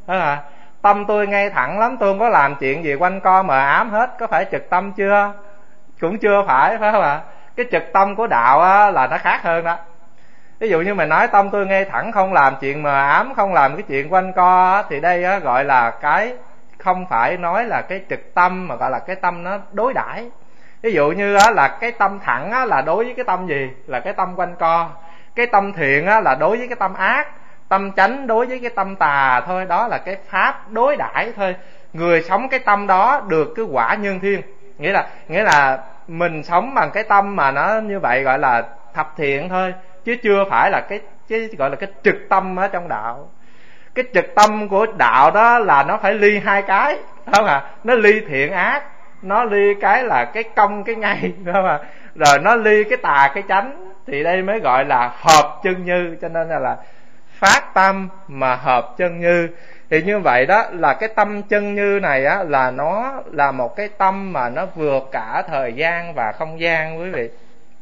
Tâm tôi ngay thẳng lắm, tôi không có làm chuyện gì quanh co mờ ám hết, có phải trực tâm chưa? Cũng chưa phải không ạ? Cái trực tâm của đạo á, là nó khác hơn đó. Ví dụ như mình nói tâm tôi ngay thẳng, không làm chuyện mờ ám, không làm cái chuyện quanh co á, thì đây á, gọi là cái không phải nói là cái trực tâm, mà gọi là cái tâm nó đối đãi. Ví dụ như á, là cái tâm thẳng á, là đối với cái tâm gì? Là cái tâm quanh co. Cái tâm thiện á, là đối với cái tâm ác. Tâm chánh đối với cái tâm tà thôi. Đó là cái pháp đối đãi thôi. Người sống cái tâm đó được cái quả nhân thiên. Nghĩa là mình sống bằng cái tâm mà nó như vậy gọi là thập thiện thôi, chứ chưa phải là cái gọi là cái trực tâm ở trong đạo. Cái trực tâm của đạo đó là nó phải ly hai cái, không à? Nó ly thiện ác, nó ly cái là cái công cái ngay, không à? Rồi nó ly cái tà cái chánh, thì đây mới gọi là hợp chân như. Cho nên là phát tâm mà hợp chân như. Thì như vậy đó là cái tâm chân như này á, là nó là một cái tâm mà nó vượt cả thời gian và không gian quý vị.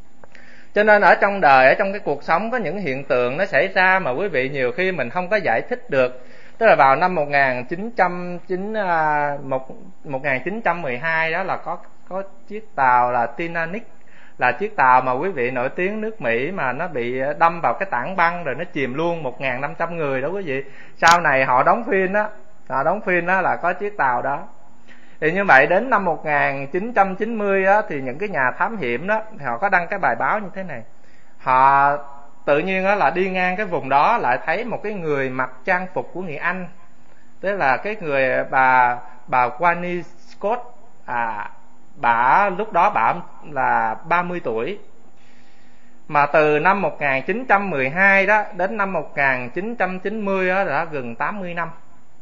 Cho nên ở trong đời, ở trong cái cuộc sống có những hiện tượng nó xảy ra mà quý vị nhiều khi mình không có giải thích được. Tức là vào năm 1912 đó là có chiếc tàu là Titanic, là chiếc tàu mà quý vị nổi tiếng nước Mỹ mà nó bị đâm vào cái tảng băng rồi nó chìm luôn 1.500 người đó quý vị. Sau này họ đóng phim đó là có chiếc tàu đó. Thì như vậy đến năm 1990 đó, thì những cái nhà thám hiểm đó thì họ có đăng cái bài báo như thế này. Họ tự nhiên đó là đi ngang cái vùng đó lại thấy một cái người mặc trang phục của người Anh. Tức là cái người bà Winnie Scott, lúc đó bà là 30 tuổi. Mà từ năm 1912 đó đến năm 1990 đó đã gần 80 năm.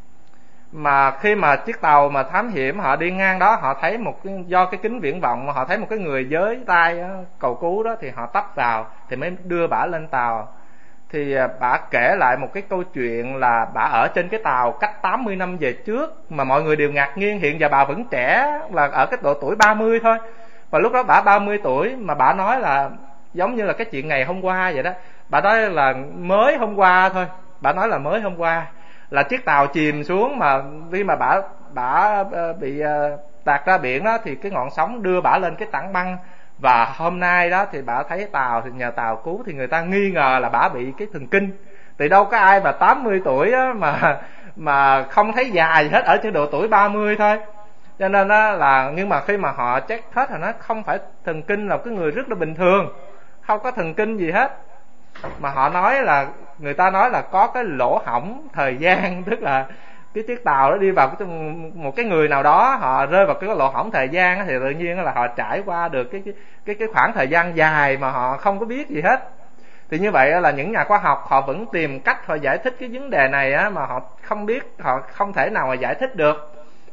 Mà khi mà chiếc tàu mà thám hiểm họ đi ngang đó, họ thấy do cái kính viễn vọng mà họ thấy một cái người với tay cầu cứu đó, thì họ tấp vào thì mới đưa bả lên tàu. Thì bả kể lại một cái câu chuyện là bả ở trên cái tàu cách 80 năm về trước mà mọi người đều ngạc nhiên, hiện giờ bà vẫn trẻ, là ở cái độ tuổi 30 thôi. Và lúc đó bả 30 tuổi mà bả nói là giống như là cái chuyện ngày hôm qua vậy đó. Bả nói là mới hôm qua thôi, bả nói là mới hôm qua là chiếc tàu chìm xuống, mà khi mà bả bị tạt ra biển đó thì cái ngọn sóng đưa bả lên cái tảng băng. Và hôm nay đó thì bả thấy tàu thì nhờ tàu cứu, thì người ta nghi ngờ là bả bị cái thần kinh. Thì đâu có ai mà 80 tuổi đó mà không thấy già gì hết, ở trên độ tuổi 30 thôi. Cho nên đó là, nhưng mà khi mà họ check hết thì nó không phải thần kinh, là cái người rất là bình thường, không có thần kinh gì hết. Mà họ nói là, người ta nói là có cái lỗ hổng thời gian, tức là cái chiếc tàu đó đi vào một cái người nào đó, họ rơi vào cái lỗ hổng thời gian thì tự nhiên là họ trải qua được cái khoảng thời gian dài mà họ không có biết gì hết. Thì như vậy là những nhà khoa học họ vẫn tìm cách họ giải thích cái vấn đề này á, mà họ không biết, họ không thể nào mà giải thích được.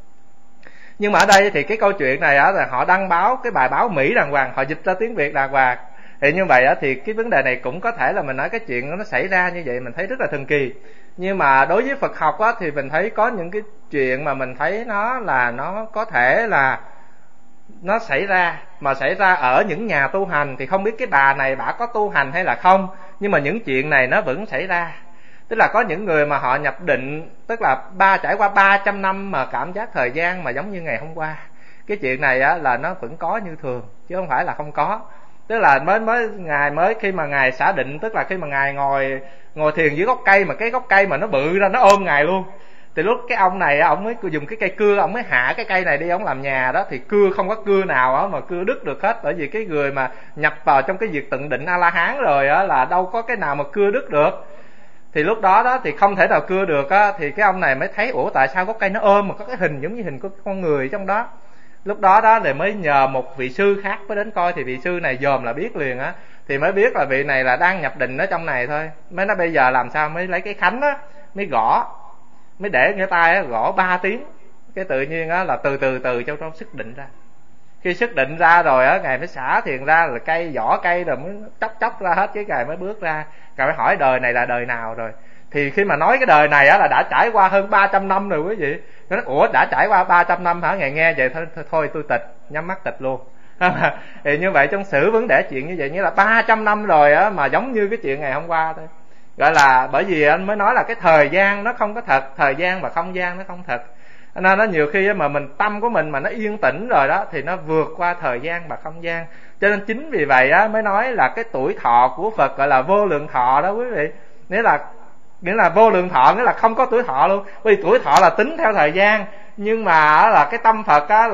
Nhưng mà ở đây thì cái câu chuyện này á, là họ đăng báo cái bài báo Mỹ đàng hoàng, họ dịch ra tiếng Việt đàng hoàng. Thì như vậy á, thì cái vấn đề này cũng có thể là mình nói cái chuyện nó xảy ra như vậy mình thấy rất là thần kỳ. Nhưng mà đối với Phật học á, thì mình thấy có những cái chuyện mà mình thấy nó có thể là nó xảy ra, mà xảy ra ở những nhà tu hành. Thì không biết cái bà này bả có tu hành hay là không, nhưng mà những chuyện này nó vẫn xảy ra. Tức là có những người mà họ nhập định, tức là trải qua 300 năm mà cảm giác thời gian mà giống như ngày hôm qua. Cái chuyện này á, là nó vẫn có như thường, chứ không phải là không có. Tức là mới khi mà ngài xả định, tức là khi mà ngài ngồi thiền dưới gốc cây, mà cái gốc cây mà nó bự ra, nó ôm ngài luôn. Thì lúc cái ông này ông mới dùng cái cây cưa, ông mới hạ cái cây này đi, ông làm nhà đó, thì cưa không có cưa nào á mà cưa đứt được hết. Bởi vì cái người mà nhập vào trong cái việc tận định A La Hán rồi á, là đâu có cái nào mà cưa đứt được. Thì lúc đó đó thì không thể nào cưa được á, thì cái ông này mới thấy ủa tại sao gốc cây nó ôm mà có cái hình giống như hình của con người trong đó. Lúc đó đó thì mới nhờ một vị sư khác mới đến coi, thì vị sư này dòm là biết liền á, thì mới biết là vị này là đang nhập định ở trong này thôi. Mới nói bây giờ làm sao, mới lấy cái khánh á, mới gõ, mới để cái tay á gõ 3 tiếng, cái tự nhiên á là từ cho trong sức định ra. Khi sức định ra rồi á, ngài mới xả thiền ra là cây vỏ cây rồi mới chóc ra hết, cái ngài mới bước ra. Ngài mới hỏi đời này là đời nào rồi. Thì khi mà nói cái đời này á là đã trải qua hơn 300 năm rồi quý vị. Nó nói ủa đã trải qua 300 năm hả? Ngài nghe vậy thôi tôi tịch, nhắm mắt tịch luôn. Thì như vậy trong sử vấn đề chuyện như vậy, như là 300 năm rồi á mà giống như cái chuyện ngày hôm qua thôi. Gọi là bởi vì anh mới nói là cái thời gian nó không có thật, thời gian và không gian nó không thật. Nên nó nhiều khi mà mình tâm của mình mà nó yên tĩnh rồi đó thì nó vượt qua thời gian và không gian. Cho nên chính vì vậy á mới nói là cái tuổi thọ của Phật gọi là vô lượng thọ đó quý vị. Nghĩa là vô lượng thọ, nghĩa là không có tuổi thọ luôn. Vì tuổi thọ là tính theo thời gian, nhưng mà là cái tâm Phật á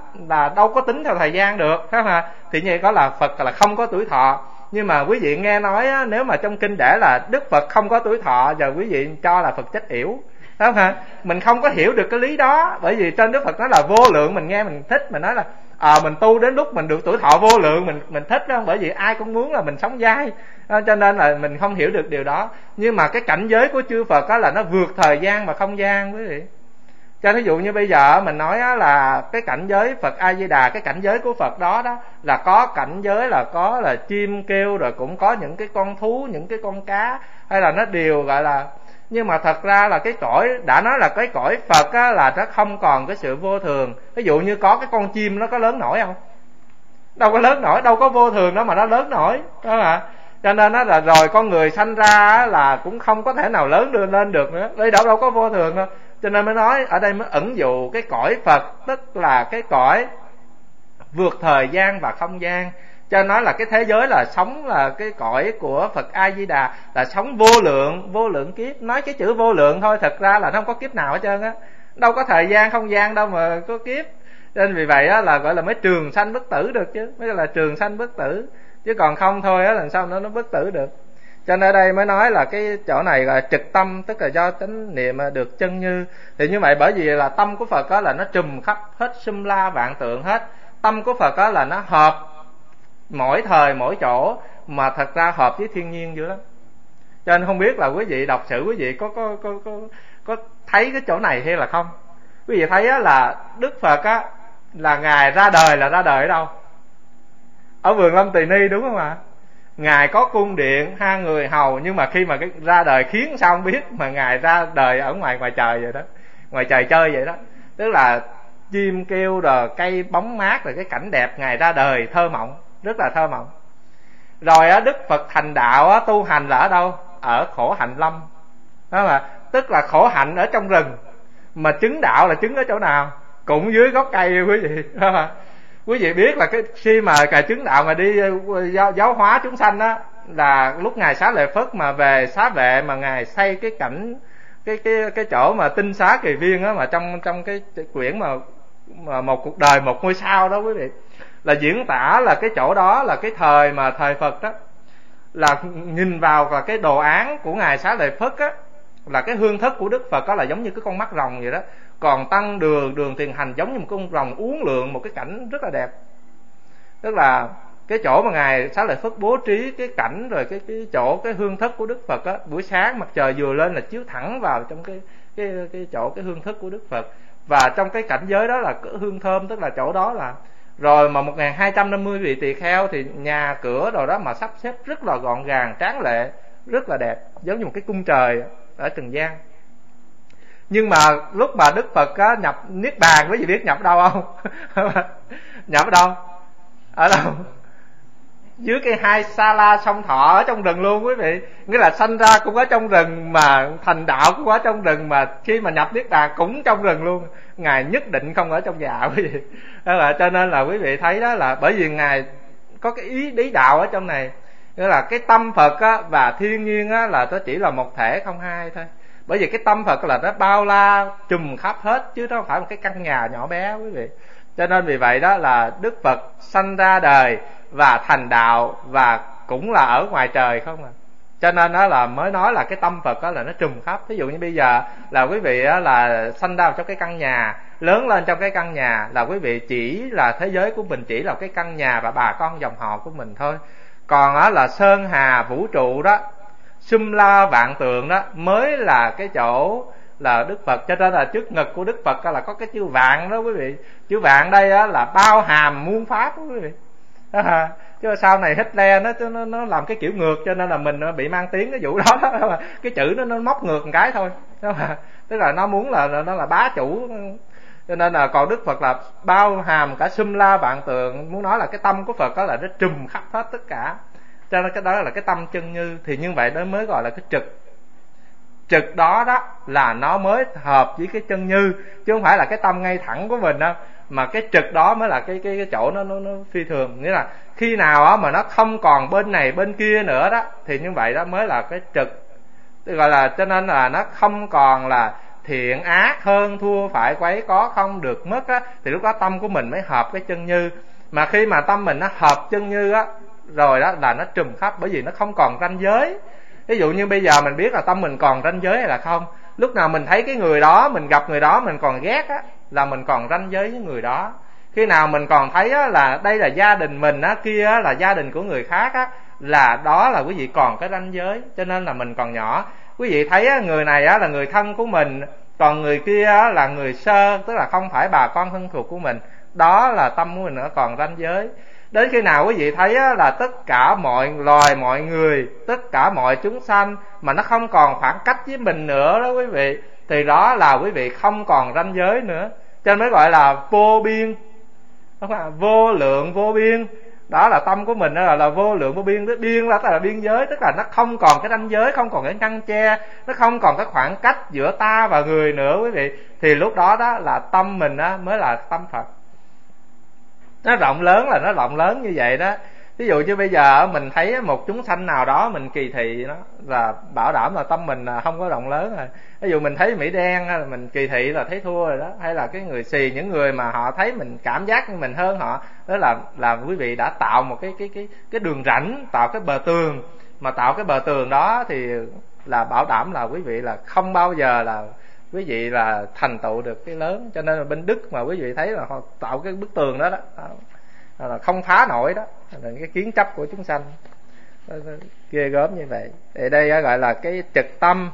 là đâu có tính theo thời gian được, phải không ạ? Thì như vậy có là Phật là không có tuổi thọ. Nhưng mà quý vị nghe nói á, nếu mà trong kinh để là Đức Phật không có tuổi thọ, giờ quý vị cho là Phật chết yểu, phải không hả? Mình không có hiểu được cái lý đó, bởi vì trên Đức Phật nói là vô lượng, mình nghe mình thích, mình nói là mình tu đến lúc mình được tuổi thọ vô lượng, mình thích đó, bởi vì ai cũng muốn là mình sống dai, cho nên là mình không hiểu được điều đó. Nhưng mà cái cảnh giới của chư Phật đó là nó vượt thời gian và không gian quý vị. Cho ví dụ như bây giờ mình nói là cái cảnh giới Phật A Di Đà, cái cảnh giới của Phật đó đó là có cảnh giới là có là chim kêu, rồi cũng có những cái con thú, những cái con cá, hay là nó đều gọi là. Nhưng mà thật ra là cái cõi, đã nói là cái cõi Phật á, là nó không còn cái sự vô thường. Ví dụ như có cái con chim nó có lớn nổi không? Đâu có lớn nổi, đâu có vô thường đó mà nó lớn nổi, đúng không ạ? Cho nên nó là rồi con người sanh ra là cũng không có thể nào lớn đưa lên được nữa, đây đâu có vô thường đâu. Cho nên mới nói ở đây mới ẩn dụ cái cõi Phật, tức là cái cõi vượt thời gian và không gian. Cho nói là cái thế giới là sống, là cái cõi của Phật A Di Đà là sống vô lượng kiếp. Nói cái chữ vô lượng thôi, thật ra là nó không có kiếp nào hết trơn á, đâu có thời gian không gian đâu mà có kiếp. Nên vì vậy á là gọi là mới trường sanh bất tử được chứ, mới là trường sanh bất tử, chứ còn không thôi á làm sao nó bất tử được. Cho nên ở đây mới nói là cái chỗ này là trực tâm, tức là do chánh niệm được chân như. Thì như vậy bởi vì là tâm của Phật đó là nó trùm khắp hết sum la vạn tượng hết. Tâm của Phật đó là nó hợp mỗi thời mỗi chỗ, mà thật ra hợp với thiên nhiên dữ lắm. Cho nên không biết là quý vị đọc sử quý vị có thấy cái chỗ này hay là không. Quý vị thấy á là Đức Phật á là Ngài ra đời là ra đời ở đâu? Ở vườn Lâm Tỳ Ni, đúng không ạ? Ngài có cung điện, 2 người hầu, nhưng mà khi mà cái ra đời khiến sao không biết, mà Ngài ra đời ở ngoài trời vậy đó, ngoài trời chơi vậy đó. Tức là chim kêu rồi cây bóng mát, rồi cái cảnh đẹp Ngài ra đời thơ mộng, rất là thơ mộng. Rồi á Đức Phật thành đạo á, tu hành là ở đâu? Ở khổ hạnh lâm, đó mà, tức là khổ hạnh ở trong rừng, mà chứng đạo là chứng ở chỗ nào? Cũng dưới gốc cây quý vị, đó mà. Quý vị biết là cái khi mà Ngài chứng đạo mà đi giáo hóa chúng sanh á, là lúc Ngài Xá Lợi Phất mà về Xá Vệ, mà Ngài xây cái cảnh cái chỗ mà tinh xá kỳ viên á, mà trong cái quyển mà một cuộc đời một ngôi sao đó quý vị, là diễn tả là cái chỗ đó là cái thời mà thời Phật đó, là nhìn vào là cái đồ án của Ngài Xá Lợi Phất á, là cái hương thức của Đức Phật đó là giống như cái con mắt rồng vậy đó. Còn tăng đường tiền hành giống như một con rồng uốn lượn, một cái cảnh rất là đẹp. Tức là cái chỗ mà Ngài Xá Lợi Phất bố trí cái cảnh, rồi cái chỗ cái hương thức của Đức Phật á, buổi sáng mặt trời vừa lên là chiếu thẳng vào trong cái chỗ cái hương thức của Đức Phật. Và trong cái cảnh giới đó là hương thơm, tức là chỗ đó là rồi mà 1250 vị tỳ kheo, thì nhà cửa rồi đó mà sắp xếp rất là gọn gàng tráng lệ, rất là đẹp, giống như một cái cung trời ở Trần gian. Nhưng mà lúc mà Đức Phật á, nhập Niết Bàn, quý vị biết nhập đâu không? Nhập ở đâu? Ở đâu? Dưới cái 2 sa la sông Thọ ở trong rừng luôn quý vị. Nghĩa là sanh ra cũng ở trong rừng, mà thành đạo cũng ở trong rừng, mà khi mà nhập Niết Bàn cũng trong rừng luôn. Ngài nhất định không ở trong nhà quý vị. Đó là cho nên là quý vị thấy đó là bởi vì Ngài có cái ý lý đạo ở trong này. Nghĩa là cái tâm Phật á, và thiên nhiên á, là nó chỉ là một thể không hai thôi. Bởi vì cái tâm Phật là nó bao la trùm khắp hết, chứ nó không phải một cái căn nhà nhỏ bé quý vị. Cho nên vì vậy đó là Đức Phật sanh ra đời và thành đạo, và cũng là ở ngoài trời không à. Cho nên đó là mới nói là cái tâm Phật đó là nó trùm khắp. Ví dụ như bây giờ là quý vị là sanh ra trong cái căn nhà, lớn lên trong cái căn nhà, là quý vị chỉ là thế giới của mình chỉ là cái căn nhà và bà con dòng họ của mình thôi. Còn đó là sơn hà vũ trụ đó, sum la vạn tượng đó mới là cái chỗ là Đức Phật. Cho nên là trước ngực của Đức Phật là có cái chữ vạn đó quý vị. Chữ vạn đây là bao hàm muôn pháp đó quý vị. Chứ sau này Hitler nó làm cái kiểu ngược, cho nên là mình bị mang tiếng cái vụ đó, cái chữ nó móc ngược một cái thôi, tức là nó muốn là nó là bá chủ. Cho nên là còn Đức Phật là bao hàm cả sum la vạn tượng, muốn nói là cái tâm của Phật đó là nó trùm khắp hết tất cả. Cho nên cái đó là cái tâm chân như. Thì như vậy đó mới gọi là cái trực đó là nó mới hợp với cái chân như, chứ không phải là cái tâm ngay thẳng của mình đâu, mà cái trực đó mới là cái chỗ nó phi thường. Nghĩa là khi nào đó mà nó không còn bên này bên kia nữa đó, thì như vậy đó mới là cái trực, gọi là, cho nên là nó không còn là thiện ác hơn thua phải quấy có không được mất á, thì lúc đó tâm của mình mới hợp cái chân như. Mà khi mà tâm mình nó hợp chân như á rồi đó là nó trùm khắp, bởi vì nó không còn ranh giới. Ví dụ như bây giờ mình biết là tâm mình còn ranh giới hay là không. Lúc nào mình thấy cái người đó, mình gặp người đó mình còn ghét á, là mình còn ranh giới với người đó. Khi nào mình còn thấy á, là đây là gia đình mình á, kia á, là gia đình của người khác á, là đó là quý vị còn cái ranh giới. Cho nên là mình còn nhỏ. Quý vị thấy á, người này á, là người thân của mình, còn người kia á, là người sơ, tức là không phải bà con thân thuộc của mình. Đó là tâm của mình nó còn ranh giới. Đến khi nào quý vị thấy á, là tất cả mọi loài mọi người, tất cả mọi chúng sanh mà nó không còn khoảng cách với mình nữa đó quý vị, thì đó là quý vị không còn ranh giới nữa. Cho nên mới gọi là vô biên, vô lượng vô biên. Đó là tâm của mình đó là vô lượng vô biên. Biên là biên giới, tức là nó không còn cái ranh giới, không còn cái ngăn che, nó không còn cái khoảng cách giữa ta và người nữa quý vị. Thì lúc đó đó là tâm mình đó mới là tâm Phật. Nó rộng lớn là nó rộng lớn như vậy đó. Ví dụ như bây giờ mình thấy một chúng sanh nào đó mình kỳ thị nó, là bảo đảm là tâm mình là không có rộng lớn rồi. Ví dụ mình thấy Mỹ đen là mình kỳ thị là thấy thua rồi đó. Hay là cái người xì, những người mà họ thấy mình cảm giác như mình hơn họ, đó là quý vị đã tạo một cái đường rãnh, tạo cái bờ tường. Mà tạo cái bờ tường đó thì là bảo đảm là quý vị là không bao giờ là quý vị là thành tựu được cái lớn. Cho nên là bên Đức mà quý vị thấy là họ tạo cái bức tường đó là không phá nổi đó, là cái kiến chấp của chúng sanh ghê gớm như vậy. Thì đây gọi là cái trực tâm.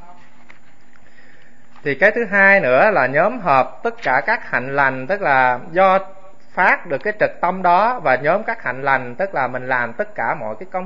Thì cái thứ hai nữa là nhóm hợp tất cả các hạnh lành, tức là do phát được cái trực tâm đó và nhóm các hạnh lành, tức là mình làm tất cả mọi cái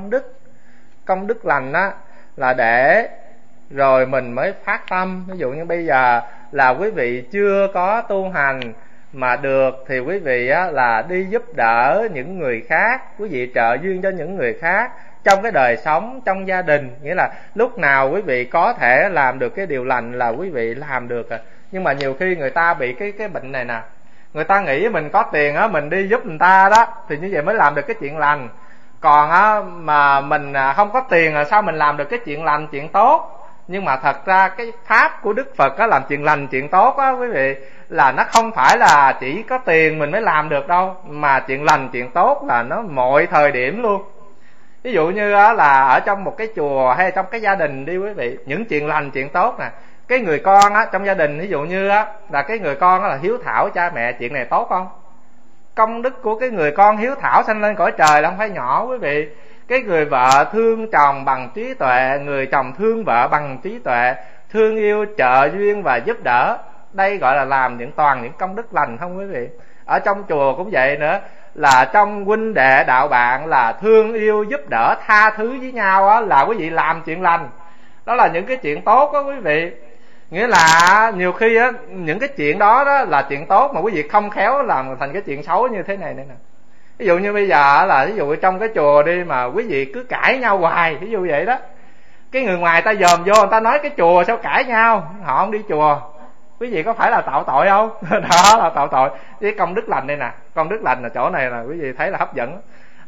công đức lành đó là để rồi mình mới phát tâm. Ví dụ như bây giờ là quý vị chưa có tu hành mà được, thì quý vị á, là đi giúp đỡ những người khác, quý vị trợ duyên cho những người khác trong cái đời sống, trong gia đình. Nghĩa là lúc nào quý vị có thể làm được cái điều lành là quý vị làm được. Nhưng mà nhiều khi người ta bị cái bệnh này nè, người ta nghĩ mình có tiền á, mình đi giúp người ta đó thì như vậy mới làm được cái chuyện lành. Còn á, mà mình không có tiền là sao mình làm được cái chuyện lành, chuyện tốt. Nhưng mà thật ra cái pháp của Đức Phật á, làm chuyện lành chuyện tốt á quý vị, là nó không phải là chỉ có tiền mình mới làm được đâu, mà chuyện lành chuyện tốt là nó mọi thời điểm luôn. Ví dụ như á, là ở trong một cái chùa hay trong cái gia đình đi quý vị, những chuyện lành chuyện tốt nè, cái người con á trong gia đình, ví dụ như á là cái người con á là hiếu thảo cha mẹ, chuyện này tốt không? Công đức của cái người con hiếu thảo sanh lên cõi trời là không phải nhỏ quý vị. Cái người vợ thương chồng bằng trí tuệ, người chồng thương vợ bằng trí tuệ, thương yêu trợ duyên và giúp đỡ, đây gọi là làm toàn những công đức lành không quý vị. Ở trong chùa cũng vậy nữa, là trong huynh đệ đạo bạn là thương yêu giúp đỡ tha thứ với nhau á, là quý vị làm chuyện lành. Đó là những cái chuyện tốt đó quý vị. Nghĩa là nhiều khi á, những cái chuyện đó đó là chuyện tốt mà quý vị không khéo làm thành cái chuyện xấu như thế này nữa nè. Ví dụ như bây giờ là ví dụ trong cái chùa đi mà quý vị cứ cãi nhau hoài, ví dụ vậy đó, cái người ngoài ta dòm vô, người ta nói cái chùa sao cãi nhau, họ không đi chùa, quý vị có phải là tạo tội không? Đó là tạo tội. Cái công đức lành đây nè, công đức lành là chỗ này là quý vị thấy là hấp dẫn,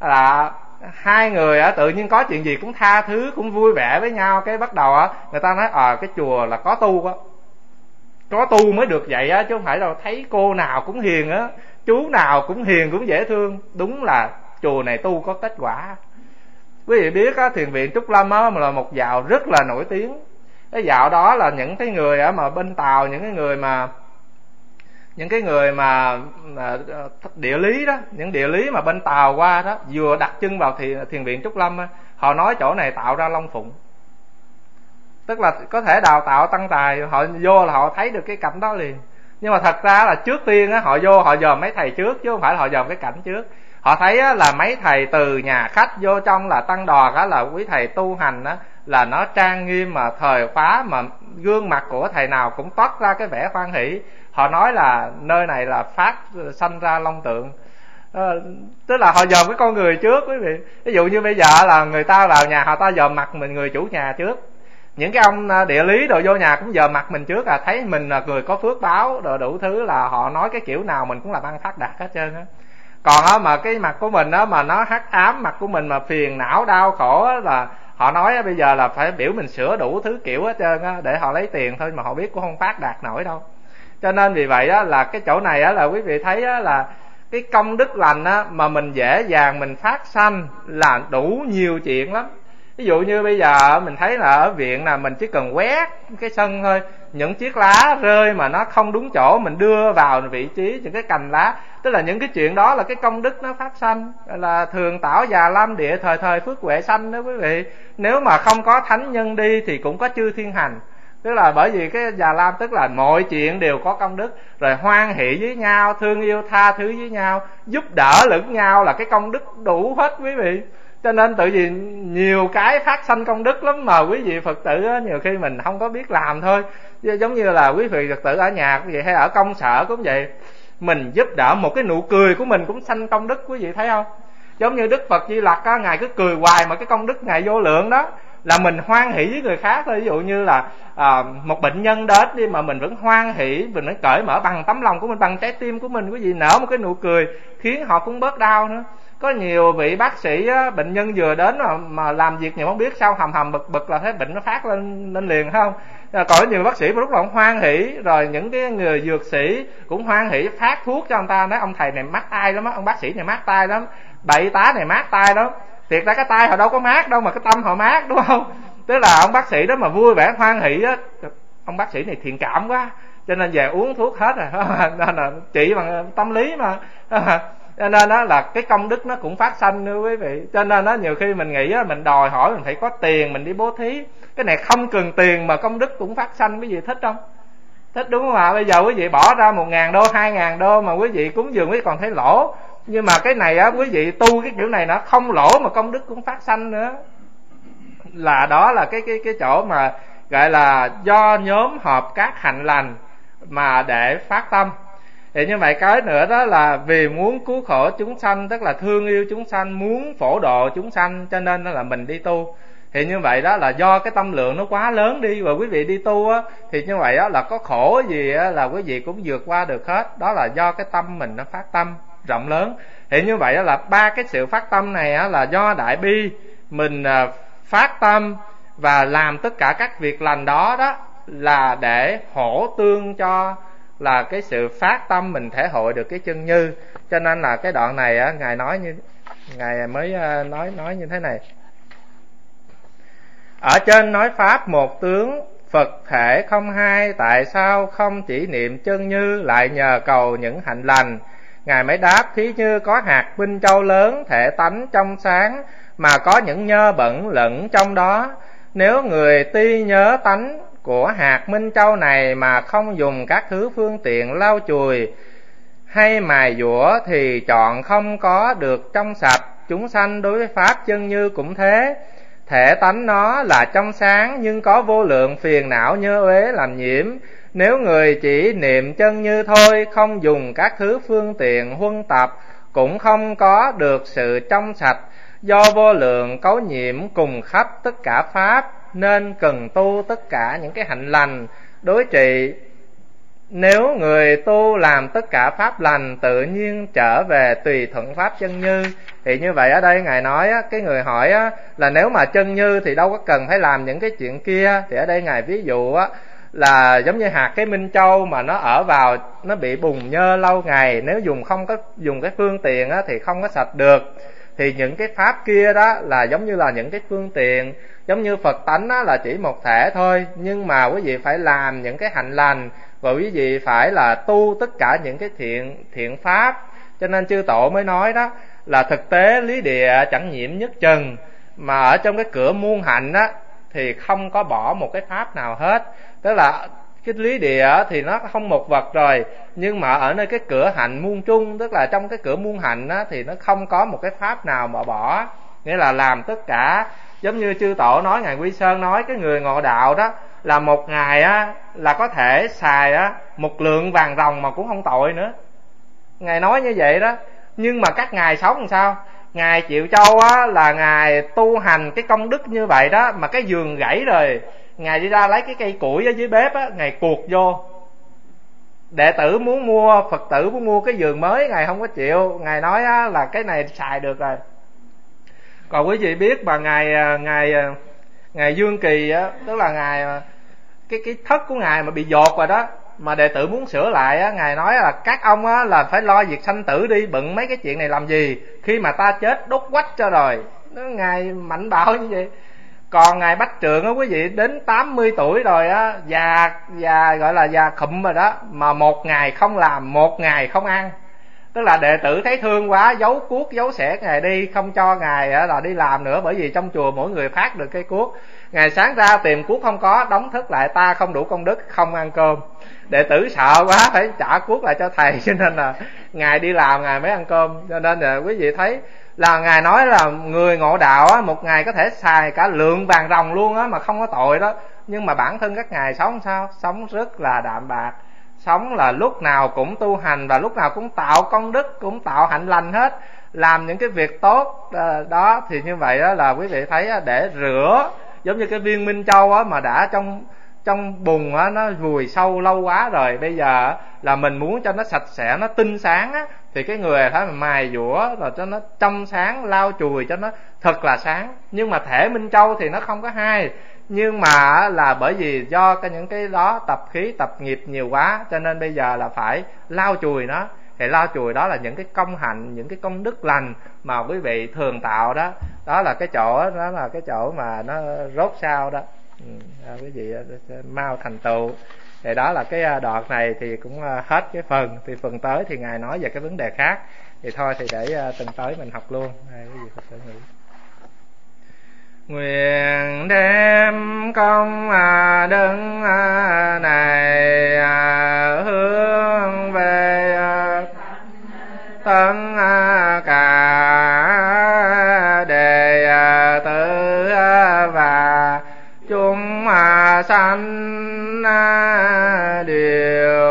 là hai người tự nhiên có chuyện gì cũng tha thứ, cũng vui vẻ với nhau. Cái bắt đầu người ta nói cái chùa là có tu á, có tu mới được vậy á, chứ không phải đâu thấy cô nào cũng hiền á, chú nào cũng hiền cũng dễ thương. Đúng là chùa này tu có kết quả. Quý vị biết á, thiền viện Trúc Lâm á là một dạo rất là nổi tiếng. Cái dạo đó là những cái người ở mà bên Tàu, những cái người mà địa lý đó, những địa lý mà bên Tàu qua đó, vừa đặt chân vào thiền viện Trúc Lâm á, họ nói chỗ này tạo ra Long Phụng. Tức là có thể đào tạo tăng tài, họ vô là họ thấy được cái cảnh đó liền. Nhưng mà thật ra là trước tiên á, họ vô họ dòm mấy thầy trước, chứ không phải là họ dòm cái cảnh trước. Họ thấy á, là mấy thầy từ nhà khách vô trong là tăng đoàn á, là quý thầy tu hành á, là nó trang nghiêm mà thời khóa, mà gương mặt của thầy nào cũng toát ra cái vẻ hoan hỷ. Họ nói là nơi này là phát sanh ra long tượng. Tức là họ dòm cái con người trước quý vị. Ví dụ như bây giờ là người ta vào nhà, họ ta dòm mặt mình, người chủ nhà trước. Những cái ông địa lý đồ vô nhà cũng dòm mặt mình trước, thấy mình là người có phước báo rồi đủ thứ, là họ nói cái kiểu nào mình cũng làm ăn phát đạt hết trơn á. Còn á mà cái mặt của mình á mà nó hắc ám, mặt của mình mà phiền não đau khổ á, là họ nói bây giờ là phải biểu mình sửa đủ thứ kiểu hết trơn á để họ lấy tiền thôi, mà họ biết cũng không phát đạt nổi đâu. Cho nên vì vậy á là cái chỗ này á là quý vị thấy á là cái công đức lành á mà mình dễ dàng mình phát sanh là đủ nhiều chuyện lắm. Ví dụ như bây giờ mình thấy là ở viện là mình chỉ cần quét cái sân thôi, những chiếc lá rơi mà nó không đúng chỗ mình đưa vào vị trí những cái cành lá, tức là những cái chuyện đó là cái công đức nó phát sanh, là thường tảo già lam địa thời thời phước huệ sanh đó quý vị. Nếu mà không có thánh nhân đi thì cũng có chư thiên hành. Tức là bởi vì cái già lam tức là mọi chuyện đều có công đức, rồi hoan hỷ với nhau, thương yêu tha thứ với nhau, giúp đỡ lẫn nhau là cái công đức đủ hết quý vị. Cho nên tự vì nhiều cái phát sanh công đức lắm mà quý vị Phật tử á, nhiều khi mình không có biết làm thôi. Giống như là quý vị Phật tử ở nhà cũng vậy, hay ở công sở cũng vậy, mình giúp đỡ một cái nụ cười của mình cũng sanh công đức, quý vị thấy không? Giống như Đức Phật Di Lặc á, ngài cứ cười hoài mà cái công đức ngài vô lượng đó, là mình hoan hỷ với người khác thôi. Ví dụ như là một bệnh nhân đến đi mà mình vẫn hoan hỷ, mình vẫn cởi mở bằng tấm lòng của mình, bằng trái tim của mình, quý vị nở một cái nụ cười khiến họ cũng bớt đau nữa. Có nhiều vị bác sĩ á, bệnh nhân vừa đến mà làm việc nhiều không biết sao hầm hầm bực bực là thấy bệnh nó phát lên liền, phải không? Còn nhiều bác sĩ mà lúc nào cũng hoan hỷ, rồi những cái người dược sĩ cũng hoan hỷ phát thuốc cho ông ta, nói ông thầy này mát tay lắm á, ông bác sĩ này mát tay lắm, bậy tá này mát tay lắm. Thiệt ra cái tay họ đâu có mát đâu mà cái tâm họ mát, đúng không? Tức là ông bác sĩ đó mà vui vẻ hoan hỷ á, ông bác sĩ này thiện cảm quá, cho nên về uống thuốc hết rồi. Nên là trị bằng tâm lý mà. Cho nên đó là cái công đức nó cũng phát sanh nữa quý vị. Cho nên đó nhiều khi mình nghĩ đó, mình đòi hỏi mình phải có tiền mình đi bố thí. Cái này không cần tiền mà công đức cũng phát sanh, quý vị thích không? Thích đúng không ạ? Bây giờ quý vị bỏ ra 1.000 đô 2.000 đô mà quý vị cúng dường quý vị còn thấy lỗ. Nhưng mà cái này á, quý vị tu cái kiểu này nó không lỗ mà công đức cũng phát sanh nữa. Là đó là cái chỗ mà gọi là do nhóm họp các hạnh lành mà để phát tâm. Thì như vậy cái nữa đó là vì muốn cứu khổ chúng sanh, tức là thương yêu chúng sanh, muốn phổ độ chúng sanh, cho nên đó là mình đi tu. Thì như vậy đó là do cái tâm lượng nó quá lớn đi, và quý vị đi tu á, thì như vậy đó là có khổ gì á, là quý vị cũng vượt qua được hết. Đó là do cái tâm mình nó phát tâm rộng lớn. Thì như vậy đó là ba cái sự phát tâm này á, là do đại bi mình phát tâm và làm tất cả các việc lành đó đó là để hỗ tương cho là cái sự phát tâm mình thể hội được cái chân như. Cho nên là cái đoạn này á, ngài nói như ngài mới nói như thế này: ở trên nói pháp một tướng, Phật thể không hai, tại sao không chỉ niệm chân như lại nhờ cầu những hạnh lành? Ngài mới đáp: thí như có hạt minh châu lớn, thể tánh trong sáng, mà có những nhơ bẩn lẫn trong đó. Nếu người ti nhớ tánh của hạt minh châu này mà không dùng các thứ phương tiện lau chùi hay mài dũa thì chọn không có được trong sạch. Chúng sanh đối với pháp chân như cũng thế, thể tánh nó là trong sáng nhưng có vô lượng phiền não nhơ uế làm nhiễm. Nếu người chỉ niệm chân như thôi, không dùng các thứ phương tiện huân tập, cũng không có được sự trong sạch, do vô lượng cấu nhiễm cùng khắp tất cả pháp, nên cần tu tất cả những cái hạnh lành đối trị. Nếu người tu làm tất cả pháp lành, tự nhiên trở về tùy thuận pháp chân như. Thì như vậy ở đây ngài nói á, cái người hỏi á, là nếu mà chân như thì đâu có cần phải làm những cái chuyện kia. Thì ở đây ngài ví dụ á, là giống như hạt cái minh châu mà nó ở vào, nó bị bùn nhơ lâu ngày, nếu dùng không có dùng cái phương tiện á, thì không có sạch được. Thì những cái pháp kia đó là giống như là những cái phương tiện, giống như Phật tánh đó là chỉ một thể thôi, nhưng mà quý vị phải làm những cái hạnh lành, và quý vị phải là tu tất cả những cái thiện pháp. Cho nên chư tổ mới nói đó là thực tế lý địa chẳng nhiễm nhất trần, mà ở trong cái cửa muôn hạnh á thì không có bỏ một cái pháp nào hết. Tức là cái lý địa thì nó không một vật rồi, nhưng mà ở nơi cái cửa hạnh muôn trung, tức là trong cái cửa muôn hạnh á, thì nó không có một cái pháp nào mà bỏ. Nghĩa là làm tất cả. Giống như chư tổ nói, ngài Quy Sơn nói cái người ngộ đạo đó là một ngày á là có thể xài á 1 lượng vàng ròng mà cũng không tội nữa. Ngài nói như vậy đó. Nhưng mà các ngài sống làm sao? Ngài Triệu Châu á là ngài tu hành cái công đức như vậy đó, mà cái giường gãy rồi, ngài đi ra lấy cái cây củi ở dưới bếp á, ngài cuột vô. Đệ tử muốn mua, Phật tử muốn mua cái giường mới, ngài không có chịu. Ngài nói á là cái này xài được rồi. Còn quý vị biết mà ngài Dương Kỳ á, tức là ngài cái thất của ngài mà bị dột rồi đó, mà đệ tử muốn sửa lại á, ngài nói là các ông á là phải lo việc sanh tử đi, bận mấy cái chuyện này làm gì, khi mà ta chết đốt quách cho rồi. Nó ngài mạnh bạo như vậy. Còn ngài Bách Trượng á quý vị, đến 80 tuổi rồi á, già gọi là già khụm rồi đó, mà 1 ngày không làm, 1 ngày không ăn. Tức là đệ tử thấy thương quá, giấu cuốc giấu xẻ ngài đi, không cho ngài là đi làm nữa, bởi vì trong chùa mỗi người phát được cái cuốc. Ngày sáng ra tìm cuốc không có, đóng thức lại, ta không đủ công đức, không ăn cơm. Đệ tử sợ quá phải trả cuốc lại cho thầy, cho nên là ngài đi làm ngài mới ăn cơm. Cho nên là quý vị thấy là ngài nói là người ngộ đạo á, 1 ngày có thể xài cả lượng vàng ròng luôn á mà không có tội đó. Nhưng mà bản thân các ngài sống sao? Sống rất là đạm bạc, sống là lúc nào cũng tu hành, và lúc nào cũng tạo công đức, cũng tạo hạnh lành hết, làm những cái việc tốt đó. Thì như vậy đó là quý vị thấy để rửa, giống như cái viên Minh Châu á, mà đã trong bùn á, nó vùi sâu lâu quá rồi, bây giờ là mình muốn cho nó sạch sẽ, nó tinh sáng á, thì cái người phải mài dũa rồi cho nó trong sáng, lau chùi cho nó thật là sáng. Nhưng mà thể Minh Châu thì nó không có hay, nhưng mà là bởi vì do những cái đó tập khí tập nghiệp nhiều quá, cho nên bây giờ là phải lau chùi nó. Thì lau chùi đó là những cái công hạnh, những cái công đức lành mà quý vị thường tạo đó. Đó là cái chỗ đó, là cái chỗ mà nó rốt sao đó. Quý vị mau thành tựu. Thì đó là cái đoạn này thì cũng hết cái phần. Thì phần tới thì ngài nói về cái vấn đề khác, thì thôi thì để tuần tới mình học luôn. Quý vị Phật tử nghĩ. Nguyện đem công đức này hướng về tất cả đệ tử và chúng sanh đều